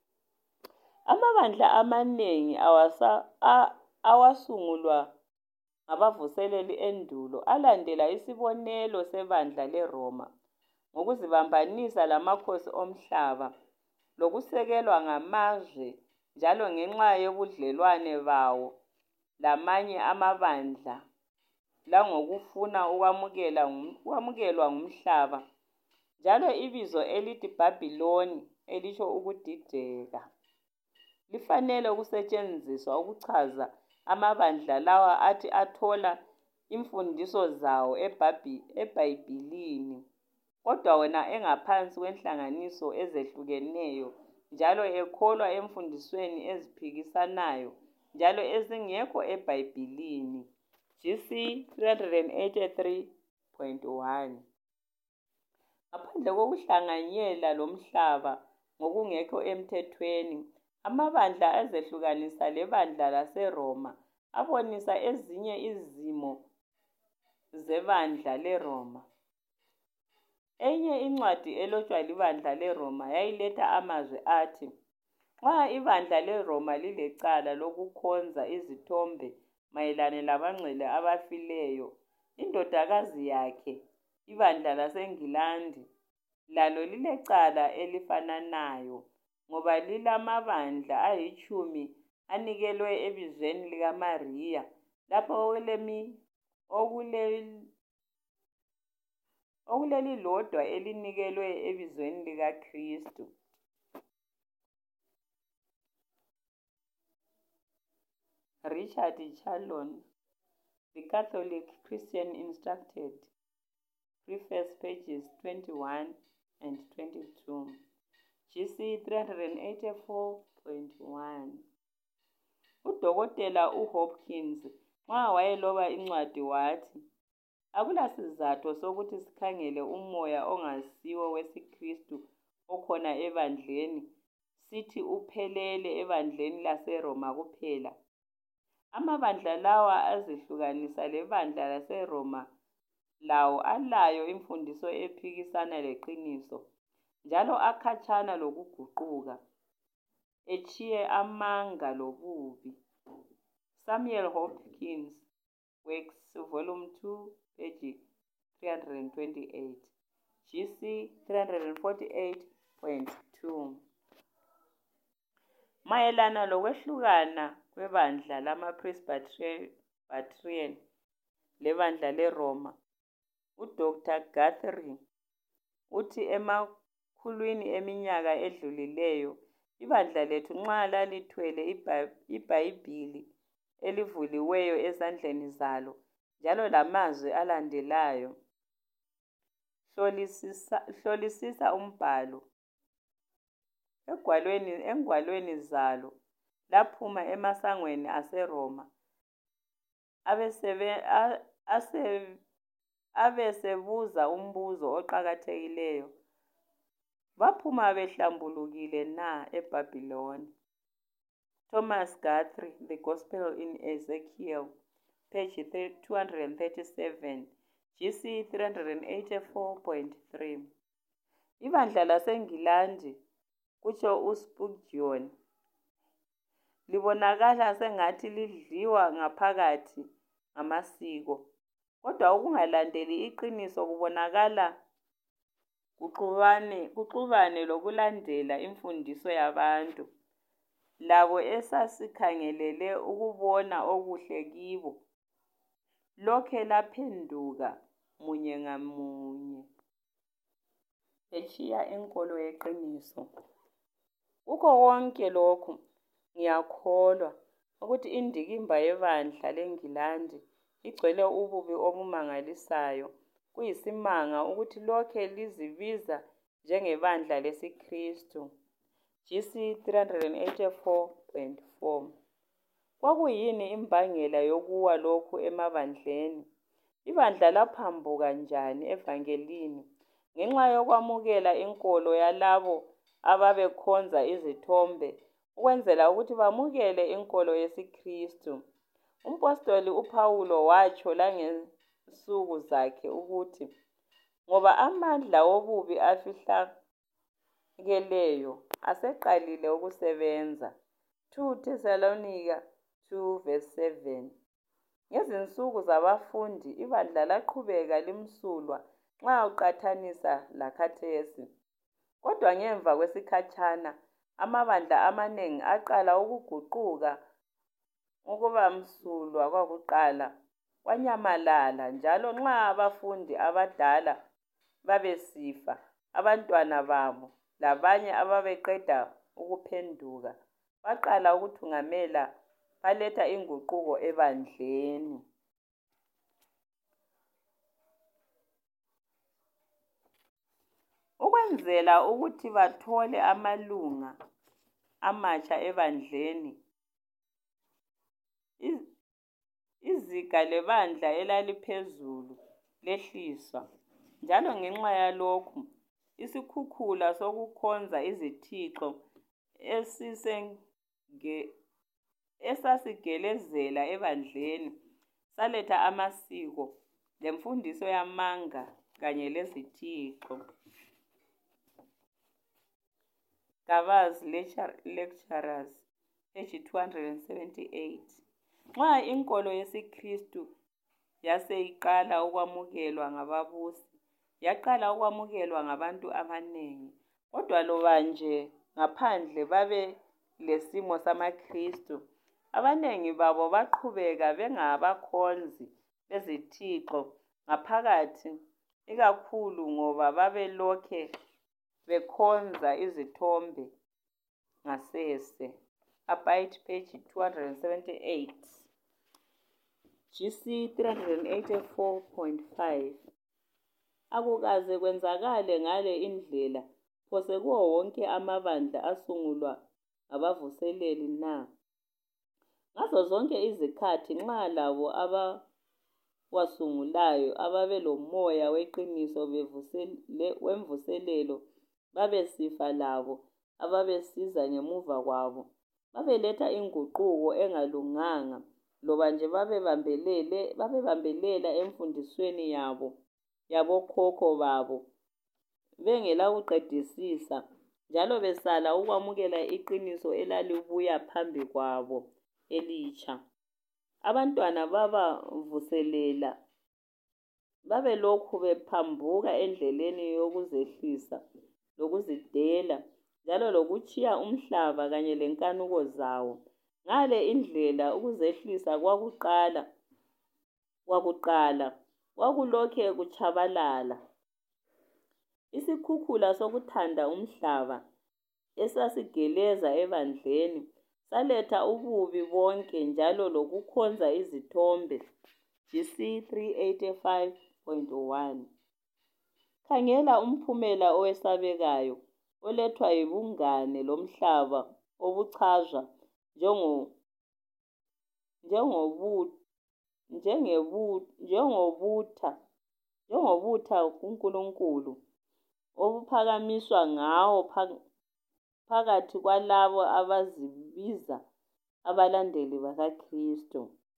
Amabandla amaningi awasa, awasungulwa ngabavuseleli endulo alandela isibonelo sebandla leRoma ngokuzibambanisa lamakhosi omhlaba lokusekelwa ngamazwe njalo ngenxa yobudlelwane bawo lamanye amabandla langokufuna ukwamukela ukwamukelwa ngumhlaba, njalo ibizo elithi Babhiloni elisho ukudideka lifanele ukusetshenziswa ukuchaza amabandla lawa athi athola imfundiso zawo eBhayibhilini, kodwa wona engaphansi kwenhlanganiso ezehlukeneyo njalo ekholwa emfundisweni eziphikisanayo njalo ezingekho eBhayibhilini. G C three eighty-three point one. Ngaphandle kokuhlanganyela lomhlaba ngokungekho emthethweni, amabandla azehlukanisa lebandla laseRoma abonisa ezinye izimo zebandla leRoma. Enye incwadi elotshwa libandla leRoma yayiletha amazwi athi, nxa ibandla leRoma lilecala lokukhonza izithombe mayelana labangcwele abafileyo, indodakazi yakhe, ibandla laseNgilandi, lalo lilecala elifananayo, ngoba lilamabandla ayitshumi anikelwe ebizweni likaMariya, lapho okulemi okule okulelilodwa elinikelwe ebizweni likaKristu. Richard Chalon, The Catholic Christian Instructed, Preface, pages twenty-one and twenty-two, G C three eighty-four point one. UDokotela uHopkins nxa wayeloba incwadi wathi, akulasizatho sokuthi sikhangele umoya ongasiwo wesiKristu okhona ebandleni, sithi uphelele ebandleni laseRoma kuphela. Amabandla lawa azihlukanisa lebandla laseRoma lawo alayo imfundiso ephikisana leqiniso, njalo akhatshana lokuguquka, etshiye amanga lobubi. Samuel Hopkins Works, Volume two, page three twenty-eight, G C three forty-eight point two. Mayelana lokwehlukana kwebandla lamaPresbyterian lebandla leRoma, uDoctor Guthrie uthi emakhulwini eminyaka edlulileyo, ibandla lethu nxa lalithwele iBhayibhili elivuliweyo ezandleni zalo, njalo lamazwi alandelayo, hlolisisa, hlolisisa umbhalo, egwalweni, engwalweni zalo, laphuma emasangweni aseRoma, abesebe, ase, abesebuza umbuzo oqakathekileyo, baphuma behlambulukile na eBhabhiloni? Thomas Guthrie, The Gospel in Ezekiel, page two thirty-seven, G C three eighty-four point three. Ibandla laseNgilandi, kutsho uSpurgeon, libonakala sengathi lidliwa ngaphakathi ngamasiko, kodwa ukungalandeli iqiniso kubonakala kuxubane, kuxubane lokulandela imfundiso yabantu, labo esasikhangelele ukubona okuhle kibo, lokhe laphenduka munye ngamunye, etshiya enkolo yeqiniso. Kukho konke lokhu, ngiyakholwa ukuthi indikimba yebandla leNgilandi igcwele ububi obumangalisayo. Kuyisimanga ukuthi lokhe lizibiza njengebandla lesiKristu. G C three eighty-four point four. Kwakuyini imbangela yokuwa lokhu emabandleni? Ibandla laphambuka njani evangelini? Ngenxa yokwamukela inkolo yalabo ababekhonza izithombe, ukwenzela ukuthi bamukele inkolo yesiKristu. Umpostoli uPawulo watsho langensuku zakhe ukuthi, ngoba amandla wobubi afihlakeleyo aseqalile ukusebenza. two Thessalonica two verse seven. Ngezinsuku zabafundi, ibandla laqhubeka limsulwa nxa uqathanisa lakhathesi. Kodwa ngemva kwesikhatshana, amabandla amanengi aqala ukuguquka. Ukuba msulwa kwakuqala kwanyamalala, njalo nxa abafundi abadala babesifa, abantwana babo labanye ababeqeda ukuphenduka baqala ukuthungamela, baletha inguquko ebandleni. Ukwenzela ukuthi bathole amalunga amatsha ebandleni, iziga lebandla elaliphezulu lehliswa, njalo ngenxa yalokhu isikhukhula sokukhonza izithixo esasigelezela ebandleni saletha amasiko lemfundiso yamanga kanye lezithixo. Gava's Lecturers, page two seventy-eight. Nxa inkolo yesiKristu yaseyiqala ukwamukelwa ngababusi, yaqala ukwamukelwa ngabantu abanengi, kodwa loba nje ngaphandle babe lesimo samaKristu, abanengi babo baqhubeka bengabakhonzi bezithixo ngaphakathi, ikakhulu ngoba babelokhe bekhonza izithombe ngasese. Abide, page two seventy-eight. G C three eighty-four point five. Akukaze kwenzakale ngale indlela phose kuwo wonke amabandla asungulwa abavuseleli na? Ngazo zonke izikhathi nxa labo abawasungulayo ababelomoya weqiniso wemvuselelo babesifa, labo ababesiza ngemuva kwabo babeletha inguquko engalunganga, loba nje babebambelele babebambelela emfundisweni yabo yabokhokho babo bengela kuqedisisa, njalo besala ukwamukela iqiniso elalibuya phambi kwabo elitsha. Abantwana babavuselela babelokhu bephambuka endleleni yokuzehlisa lokuzidela, njalo lokutshiya umhlaba kanye lenkanuko zawo. Ngale indlela ukuzehlisa kwakuqala kwakuqala kwakulokhe kutshabalala. Isikhukhula sokuthanda umhlaba esasigeleza ebandleni saletha ububi bonke njalo lokukhonza izithombe. G C three eighty-five point one. Khangela umphumela owesabekayo olethwa yibungane lomhlaba obuchazwa njengo njengobu njengebu njengobutha njengobutha kuNkulunkulu obuphakamiswa ngawo phakathi kwalabo abazibiza abalandeli bakaKristu.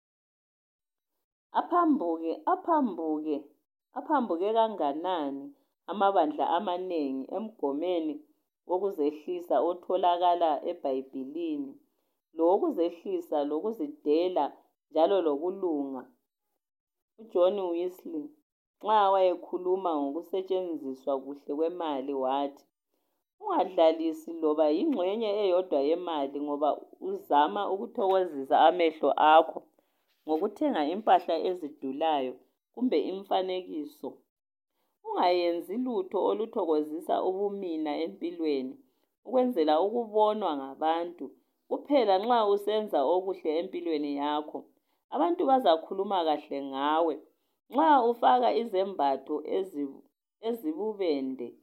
Aphambuke aphambuke aphambuke kanganani amabandla amanengi emgomeni wokuzehlisa otholakala eBhayibhilini, lowokuzehlisa lokuzidela njalo lokulunga. uJohn Wesley nxa wayekhuluma ngokusetshenziswa kuhle kwemali wathi, ungadlalisi loba yingxenye eyodwa yemali ngoba uzama ukuthokozisa amehlo akho ngokuthenga impahla ezidulayo kumbe imfanekiso. Ungayenzi lutho oluthokozisa ubumina empilweni ukwenzela ukubonwa ngabantu kuphela. Nxa usenza okuhle empilweni yakho, abantu bazakhuluma kahle ngawe. Nxa ufaka izembatho ezibubende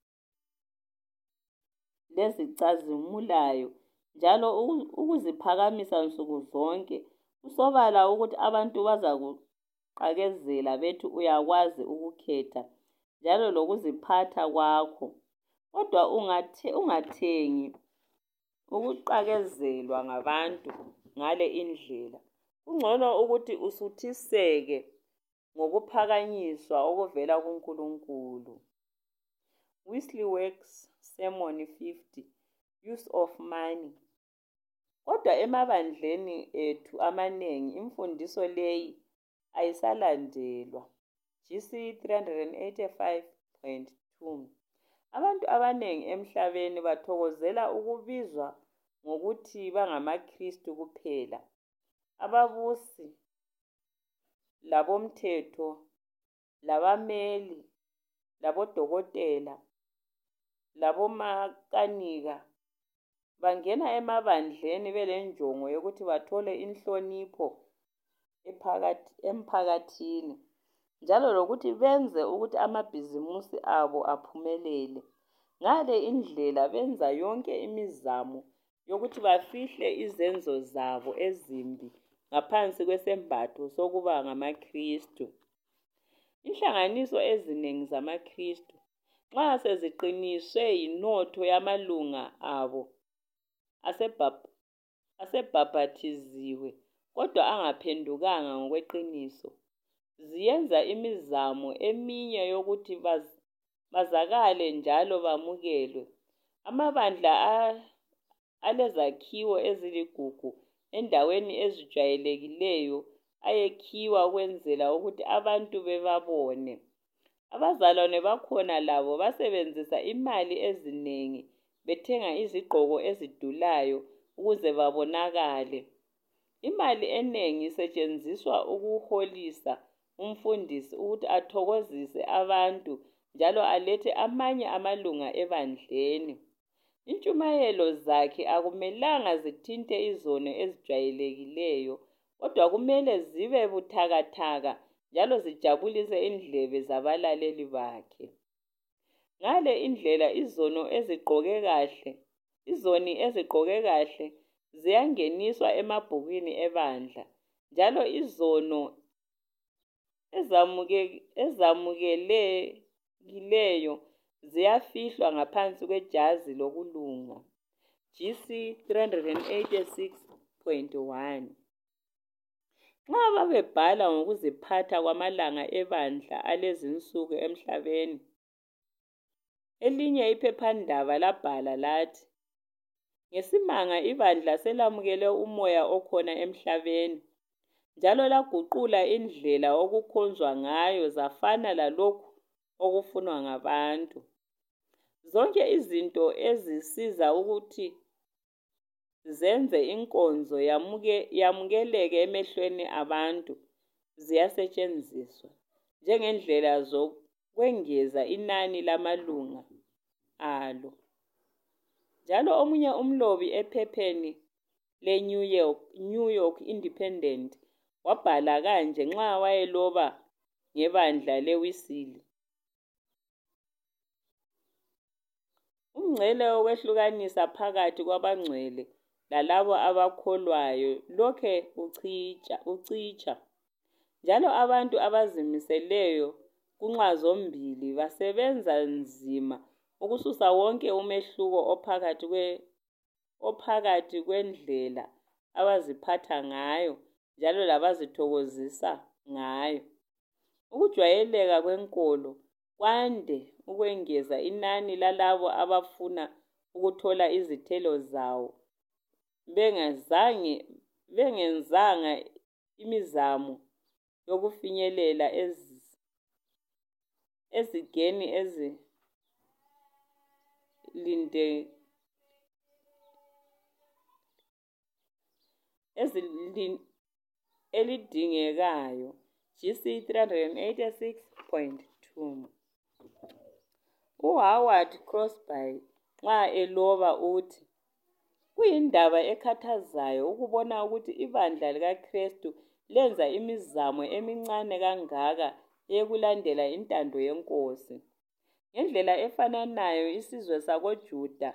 lezicazimulayo njalo ukuziphakamisa nsuku zonke, kusobala ukuthi abantu bazakuqakezela bethi uyakwazi ukukhetha njalo lokuziphatha kwakho. Kodwa ungathengi ukuqakezelwa ngabantu ngale indlela. Kungcono ukuthi usuthiseke ngokuphakanyiswa okuvela kuNkulunkulu. Wesley Works Sermon fifty, Use of Money. Kodwa emabandleni ethu amanengi imfundiso leyi ayisalandelwa. G C three eighty-five point two. Abantu abanengi emhlabeni bathokozela ukubizwa ngokuthi bangamaKristu kuphela. Ababusi, labomthetho, labameli, labodokotela, labomakanika bangena emabandleni belenjongo yokuthi bathole inhlonipho emphakathini njalo lokuthi benze ukuthi amabhizimusi abo aphumelele. Ngale indlela benza yonke imizamo yokuthi bafihle izenzo zabo ezimbi ngaphansi kwesembatho sokuba ngamaKristu. Inhlanganiso ezinengi zamaKristu nxa seziqiniswe yinotho yamalunga abo asebhaphathiziwe kodwa angaphendukanga ngokweqiniso, ziyenza imizamo eminye yokuthi bazakale njalo bamukelwe. Amabandla alezakhiwo eziligugu endaweni ezijwayelekileyo ayekhiwa ukwenzela ukuthi abantu bebabone. Abazalwane bakhona labo basebenzisa imali ezinengi bethenga izigqoko ezidulayo ukuze babonakale. Imali enengi isetshenziswa ukuholisa umfundisi ukuthi athokozise abantu njalo alethe amanye amalunga ebandleni. Intshumayelo zakhe akumelanga zithinte izono ezijwayelekileyo, kodwa kumele zibe buthakathaka njalo zijabulise indlebe zabalaleli bakhe. Ngale indlela izono ezigqoke kahle, izoni ezigqoke kahle ziyangeniswa emabhukwini ebandla, njalo izono ezamukelekileyo ziyafihlwa ngaphansi kwejazi lokulunga. G C three eighty-six point one. Nxa babebhala ngokuziphatha kwamalanga ebandla alezinsuku emhlabeni, elinye iphephandaba labhala lathi, ngesimanga ibandla selamukele umoya okhona emhlabeni, njalo laguqula indlela okukhonzwa ngayo zafana lalokhu okufunwa ngabantu. Zonke izinto ezisiza ukuthi zenze inkonzo yamukeleke emehlweni abantu ziyasetshenziswa njengendlela zokwengeza inani lamalunga alo. Njalo omunye umlobi ephepheni le-New York, New York Independent wabhala kanje nxa wayeloba ngebandla leWesile: umngcele wokwehlukanisa phakathi kwabangcwele lalabo abakholwayo lokhe ucitsha, njalo abantu abazimiseleyo kunxa zombili basebenza nzima ukususa wonke umehluko ophakathi kwendlela abaziphatha ngayo njalo labazithokozisa ngayo. Ukujwayeleka kwenkolo kwande ukwengeza inani lalabo abafuna ukuthola izithelo zawo bengenzanga imizamo yokufinyelela ezigeni elidingekayo. G C three eighty-six point two. uHoward Crosby nxa eloba uthi, kuyindaba ekhathazayo ukubona ukuthi ibandla likaKristu lenza imizamo emincane kangaka eyokulandela intando yenkosi. Ngendlela efananayo, isizwe sakoJuda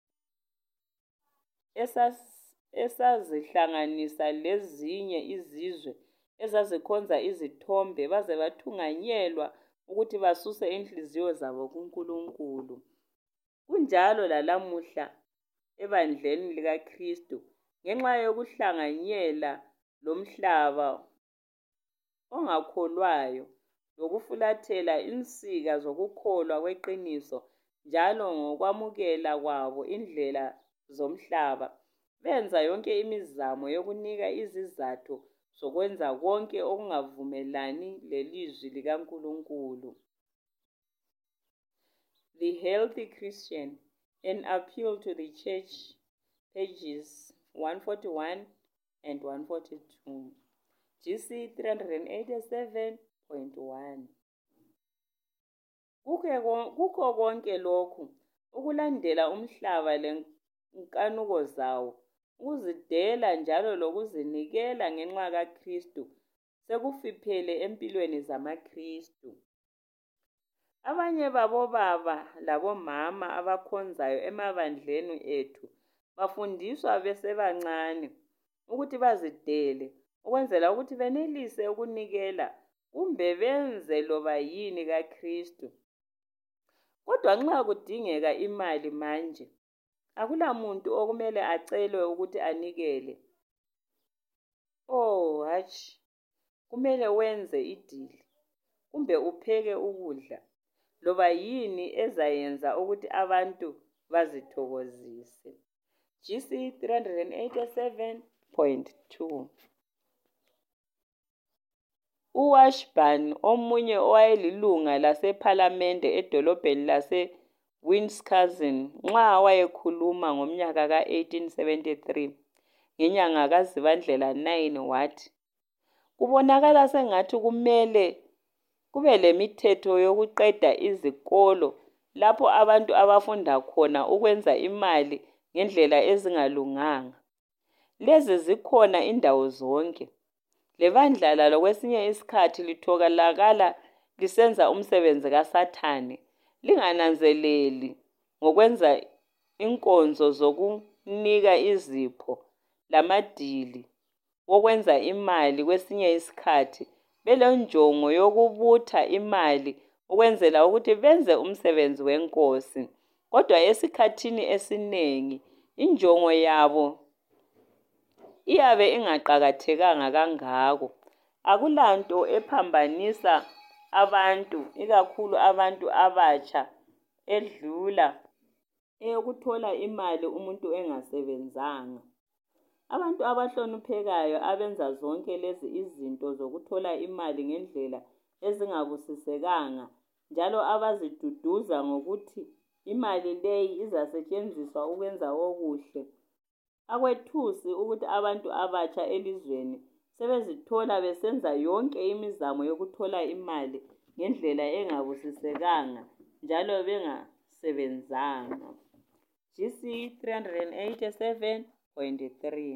esazihlanganisa lezinye izizwe ezazikhonza izithombe baze bathunganyelwa ukuthi basuse inhliziyo zabo kuNkulunkulu. Kunjalo lalamuhla ebandleni likaKristu, ngenxa yokuhlanganyela lomhlaba ongakholwayo lokufulathela insika zokukholwa kweqiniso njalo ngokwamukela kwabo indlela zomhlaba, benza yonke imizamo yokunika izizathu zokwenza konke okungavumelani lelizwi likaNkulunkulu. The Healthy Christian, an Appeal to the Church, pages one forty-one and one forty-two. G C three eighty-seven point one. Kukho konke lokhu, ukulandela umhlaba lenkanuko zawo, ukuzidela njalo lokuzinikela ngenxa kaKristu sekufiphele empilweni zamaKristu. Abanye babobaba labomama abakhonzayo emabandleni ethu bafundiswa besebancane ukuthi bazidele ukwenzela ukuthi benelise ukunikela kumbe benze loba yini kaKristu. Kodwa nxa kudingeka imali manje, akula muntu okumele acelwe ukuthi anikele. Oh, hatshi, kumele wenze idili kumbe upheke ukudla loba yini ezayenza ukuthi abantu bazithokozise. G C three eighty-seven point two. uWashburn, omunye owayelilunga lasephalamende edolobheni lase-Wisconsin, nxa wayekhuluma ngomnyaka ka eighteen seventy-three ngenyanga kaZibandlela nine, wathi, kubonakala sengathi kumele kube lemithetho yokuqeda izikolo lapho abantu abafunda khona ukwenza imali ngendlela ezingalunganga. Lezi zikhona indawo zonke. Lebandla lalo kwesinye isikhathi litholakala lisenza umsebenzi kaSathane, lingananzeleli ngokwenza inkonzo zokunika izipho lamadili wokwenza imali. Kwesinye isikhathi belenjongo yokubutha imali ukwenzela ukuthi benze umsebenzi wenkosi, kodwa esikhathini esinengi injongo yabo iyabe ingaqakathekanga kangako. Akulanto ephambanisa abantu, ikakhulu abantu abatsha, edlula eyokuthola imali umuntu engasebenzanga. Abantu abahloniphekayo abenza zonke lezi izinto zokuthola imali ngendlela ezingabusisekanga njalo abaziduduza ngokuthi imali leyi izasetshenziswa ukwenza okuhle, akwethusi ukuthi abantu abatsha elizweni sebezithola besenza yonke imizamo yokuthola imali ngendlela engabusisekanga njalo bengasebenzanga. G C three eighty-seven point three.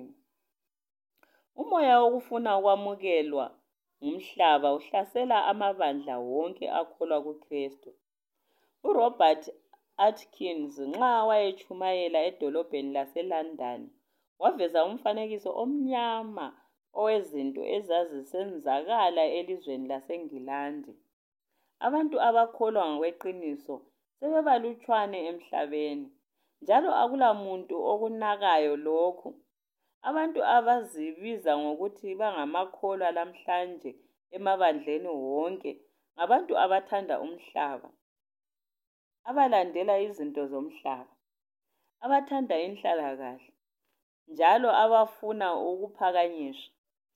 Umoya wokufuna ukwamukelwa ngumhlaba uhlasela amabandla wonke akholwa kuKristu. uRobert Atkins, nxa wayechumayela edolobheni laseLondon, waveza umfanekiso omnyama owezinto ezazisenzakala elizweni laseNgilandi. Abantu abakholwa ngokweqiniso sebebalutshwane emhlabeni, njalo akula muntu okunakayo lokhu. Abantu abazibiza ngokuthi bangamakholwa lamhlanje emabandleni wonke ngabantu abathanda umhlaba, abalandela izinto zomhlaba, abathanda inhlalakahle, njalo abafuna ukuphakanyiswa.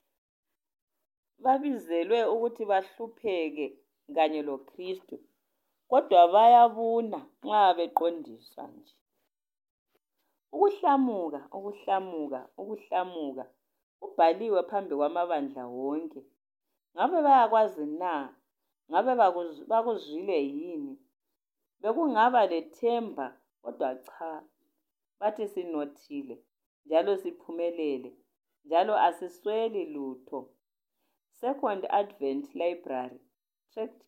Babizelwe ukuthi bahlupheke kanye loKristu, kodwa bayabuna nxa beqondiswa nje. Ukuhlamuka, ukuhlamuka, ukuhlamuka kubhaliwe phambi kwamabandla wonke. Ngabe bayakwazi na? Ngabe bakuzwile yini? Bekungaba lethemba, kodwa cha. Bathi sinothile njalo siphumelele njalo asisweli lutho. Second Advent Library, Tract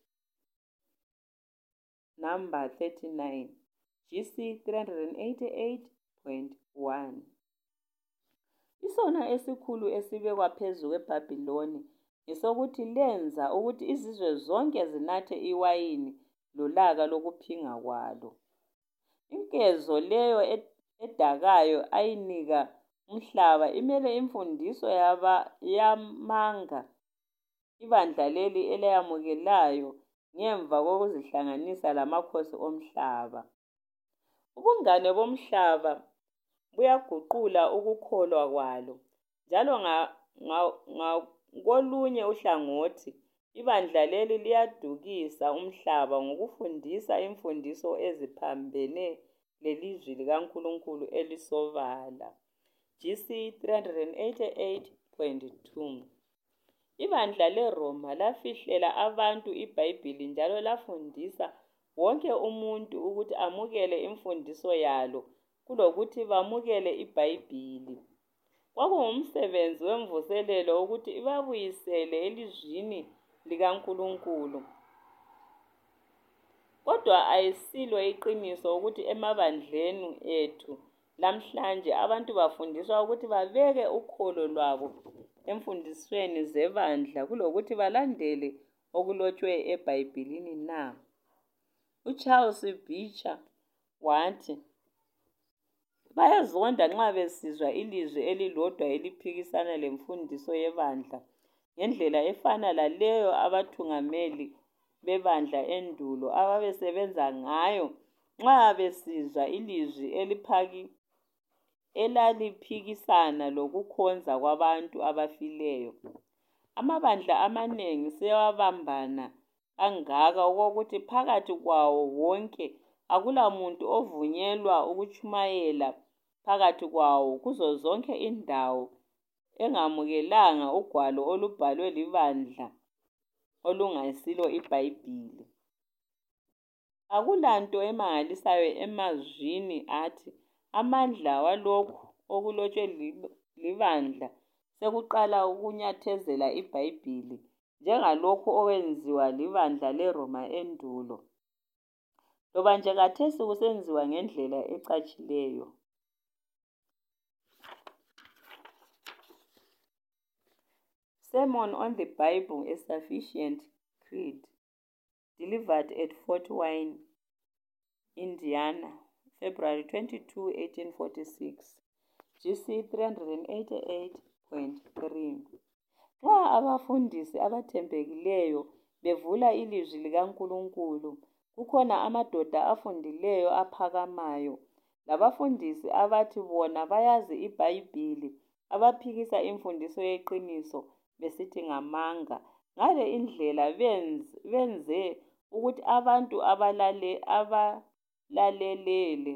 number thirty-nine, G C three eighty-eight point one. Isono esikhulu esibekwa phezu kweBhabhiloni ngesokuthi lenza ukuthi izizwe zonke zinathe iwayini lolaka lokuphinga kwalo. Inkezo leyo edakayo ayinika umhlaba imele imfundiso yaba yamanga ibandla leli eleyamukelayo ngemva kokuzihlanganisa lamakhosi omhlaba. Ubungane bomhlaba buyaguqula ukukholwa kwalo, njalo ngakolunye uhlangothi ibandla leli liyadukisa umhlaba ngokufundisa imfundiso eziphambene lelizwi likaNkulunkulu elisobala. G C three eighty-eight point two. Ibandla leRoma lafihlela abantu iBhayibhili njalo lafundisa wonke umuntu ukuthi amukele imfundiso yalo kulokuthi bamukele iBhayibhili. Kwakungumsebenzi wemvuselelo ukuthi ibabuyisele elizwini likaNkulunkulu. Kodwa ayisilo iqiniso ukuthi emabandleni ethu lamhlanje abantu bafundiswa ukuthi babeke ukholo lwabo emfundisweni zebandla kulokuthi balandele okulotshwe eBhayibhilini na? uCharles Beecher wathi, bayazonda nxa besizwa ilizwi elilodwa eliphikisana lemfundiso yebandla ngendlela efana laleyo abathungameli bebandla endulo ababesebenza ngayo nxa besizwa ilizwi eliphaki elaliphikisana lokukhonza kwabantu abafileyo. Amabandla amanengi sewabambana kangaka okokuthi phakathi kwawo wonke akulamuntu ovunyelwa ukutshumayela phakathi kwawo kuzo zonke indawo engamukelanga ugwalo olubhalwe libandla olungasilo iBhayibhili. Akulanto emangalisayo emazwini athi amandla walokhu okulotshwe libandla sekuqala ukunyathezela iBhayibhili njengalokhu okwenziwa libandla leRoma endulo, loba nje khathesi kusenziwa ngendlela ecatshileyo. Sermon on the Bible, a Sufficient Creed, delivered at Fort Wayne, Indiana, February twenty-second, eighteen forty-six, G C three eighty-eight point three. Nxa abafundisi abathembekileyo bevula ilizwi likaNkulunkulu, kukhona amadoda afundileyo aphakamayo, labafundisi abathi bona bayazi iBhayibhili, abaphikisa imfundiso yeqiniso besithi ngamanga. Ngale indlela benze, benze ukuthi abantu abalale, abalalelele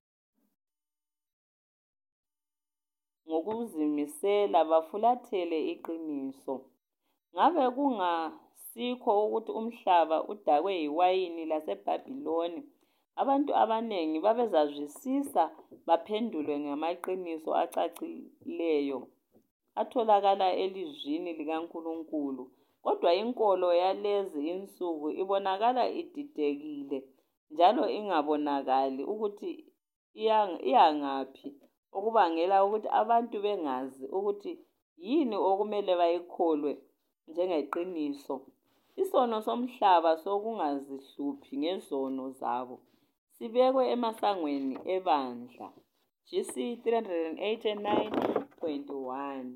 ngokuzimisela bafulathele iqiniso. Ngabe kungasikho ukuthi umhlaba udakwe yiwayini laseBhabhiloni, abantu abanengi babezazwisisa baphendulwe ngamaqiniso acacileyo atholakala elizwini likaNkulunkulu. Kodwa inkolo yalezi insuku ibonakala ididekile njalo ingabonakali ukuthi iyangaphi, okubangela ukuthi abantu bengazi ukuthi yini okumele bayikholwe njengeqiniso. Isono somhlaba sokungazihluphi ngezono zabo sibekwe emasangweni ebandla. G C three eighty-nine point one.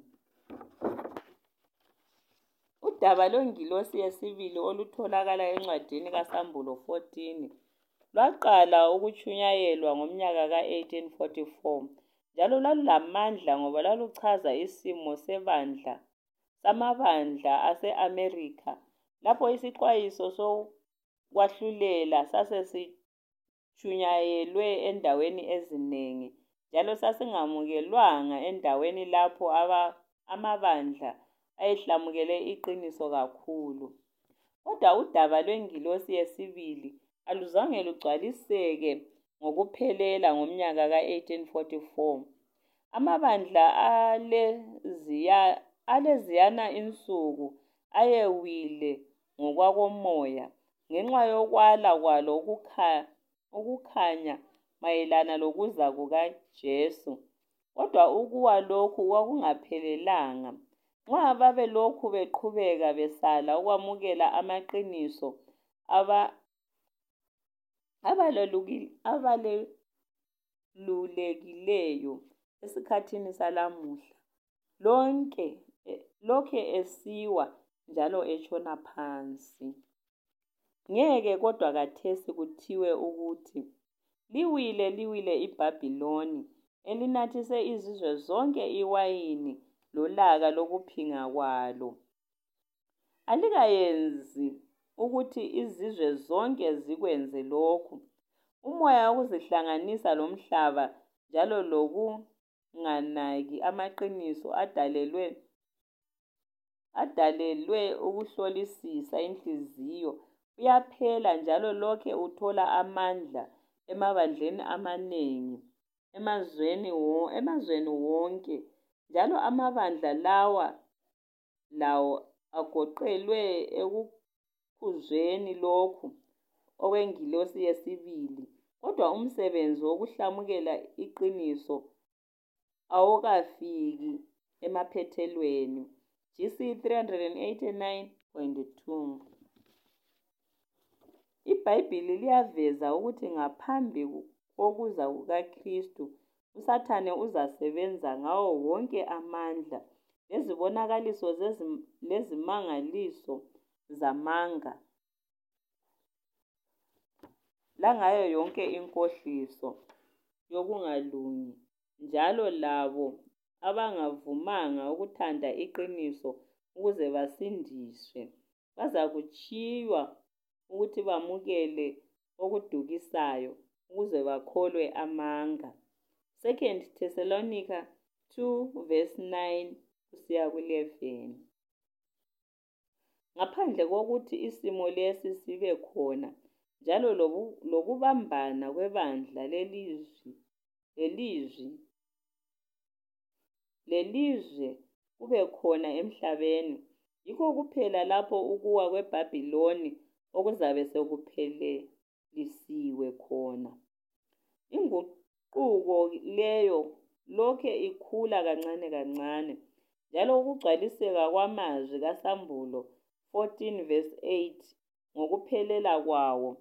Udaba lwengilosi yesibili olutholakala encwadini kaSambulo fourteen lwaqala ukutshunyayelwa ngomnyaka ka eighteen forty-four, njalo lalulamandla ngoba laluchaza isimo sebandla samabandla ase-America lapho isixwayiso sokwahlulela sasesitshunyayelwe endaweni ezinengi, njalo sasingamukelwanga endaweni lapho aba, amabandla ayehlamukele iqiniso kakhulu. Kodwa udaba lwengilosi yesibili aluzange lugcwaliseke ngokuphelela ngomnyaka ka eighteen forty-four. Amabandla aleziya, aleziyana insuku ayewile ngokwakomoya ngenxa yokwala kwalo ukukhanya mayelana lokuza kukaJesu. Kodwa ukuwa lokhu kwakungaphelelanga. Nxa babelokhu beqhubeka besala ukwamukela amaqiniso abalulekileyo esikhathini salamuhla, lonke lokhe esiwa njalo etshona phansi. Ngeke kodwa khathesi kuthiwe ukuthi liwile liwile iBhabhiloni elinathise izizwe zonke iwayini lolaka lokuphinga kwalo. Alikayenzi ukuthi izizwe zonke zikwenze lokhu. Umoya wokuzihlanganisa lomhlaba njalo lokunganaki amaqiniso adalelwe adalelwe ukuhlolisisa inhliziyo uyaphela, njalo lokhe uthola amandla emabandleni amanengi emazweni emazweni wonke, njalo amabandla lawa lawo agoqelwe ekukhuzweni lokhu okwengilosi yesibili. Kodwa umsebenzi wokuhlamukela iqiniso awukafiki emaphethelweni. G C three eighty-nine point two. IBhayibhili liyaveza ukuthi ngaphambi kokuza kukaKristu uSathane uzasebenza ngawo wonke amandla lezibonakaliso lezimangaliso zamanga langayo yonke inkohliso yokungalungi, njalo labo abangavumanga ukuthanda iqiniso ukuze basindiswe bazakutshiywa ukuthi bamukele okudukisayo ukuze bakholwe amanga. Second Thessalonica two verse nine kusiya ku eleven. Ngaphandle kokuthi isimo lesi sibe khona, njalo lokubambana kwebandla lelizwi lelizwi lelizwe kube khona emhlabeni, yikho kuphela lapho ukuwa kweBhabhiloni okuzabe sekuphelelisiwe khona. Inguquko leyo lokhe ikhula kancane kancane, njalo ukugcwaliseka kwamazwi kaSambulo fourteen verse eight ngokuphelela kwawo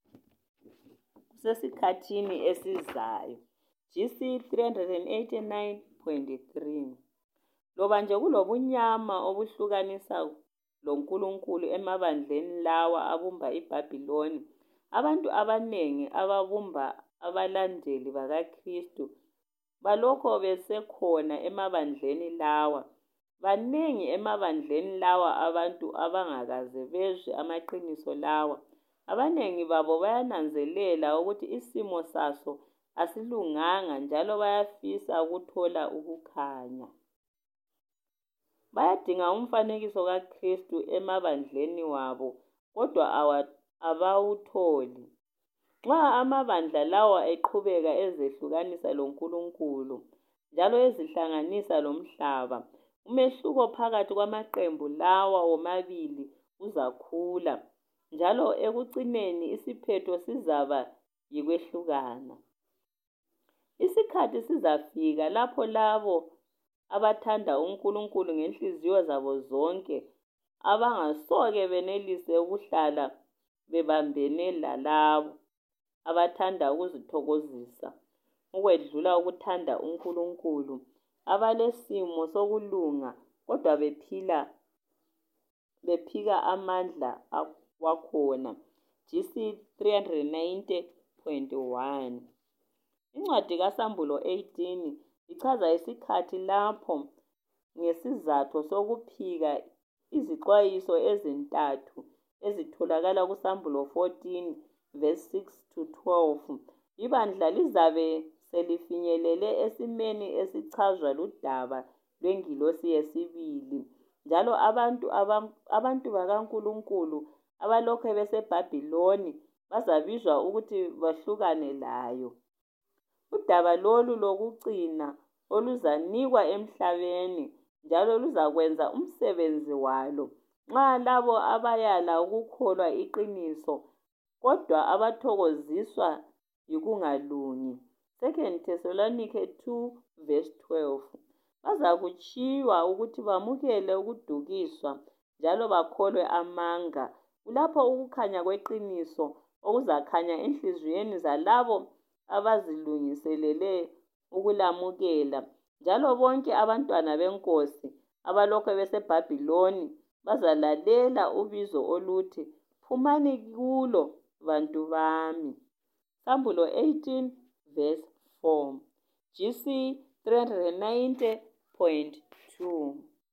kusesikhathini esizayo. G C three eighty-nine point three. Loba nje kulobunyama obuhlukanisa loNkulunkulu emabandleni lawa abumba iBhabhiloni, abantu abanengi ababumba abalandeli bakaKristu balokho besekhona emabandleni lawa. Banengi emabandleni lawa abantu abangakaze bezwe amaqiniso lawa. Abanengi babo bayananzelela ukuthi isimo saso asilunganga njalo bayafisa ukuthola ukukhanya. Bayadinga umfanekiso kaKristu emabandleni wabo, kodwa abawutholi. Nxa amabandla lawa eqhubeka ezehlukanisa loNkulunkulu njalo ezihlanganisa lomhlaba, umehluko phakathi kwamaqembu lawa womabili uzakhula, njalo ekucineni isiphetho sizaba yikwehlukana. Isikhathi sizafika lapho labo abathanda uNkulunkulu ngenhliziyo zabo zonke abangasoke benelise ukuhlala bebambene lalabo abathanda ukuzithokozisa ukwedlula ukuthanda uNkulunkulu, abalesimo sokulunga kodwa bephila bephika amandla wakhona. G C three ninety point one. Incwadi kaSambulo eighteen ichaza isikhathi lapho ngesizathu sokuphika izixwayiso ezintathu ezitholakala kuSambulo fourteen verse six to twelve. Ibandla lizabe selifinyelele esimeni esichazwa ludaba lwengilosi yesibili, njalo abantu abantu bakaNkulunkulu abalokhu beseBhabhiloni bazabizwa ukuthi bahlukane layo. Udaba lolu lokucina oluzanikwa emhlabeni njalo luzakwenza umsebenzi walo nxa labo abayala ukukholwa iqiniso kodwa abathokoziswa yikungalungi. Second Thessalonike two verse twelve. Bazakutshiywa ukuthi bamukele ukudukiswa njalo bakholwe amanga. Kulapho ukukhanya kweqiniso okuzakhanya enhliziyweni zalabo abazilungiselele ukulamukela, njalo bonke abantwana beNkosi abalokhu beseBhabhiloni bazalalela ubizo oluthi, "Phumani kulo, bantu bami." Sambulo eighteen verse four. G C three ninety point two.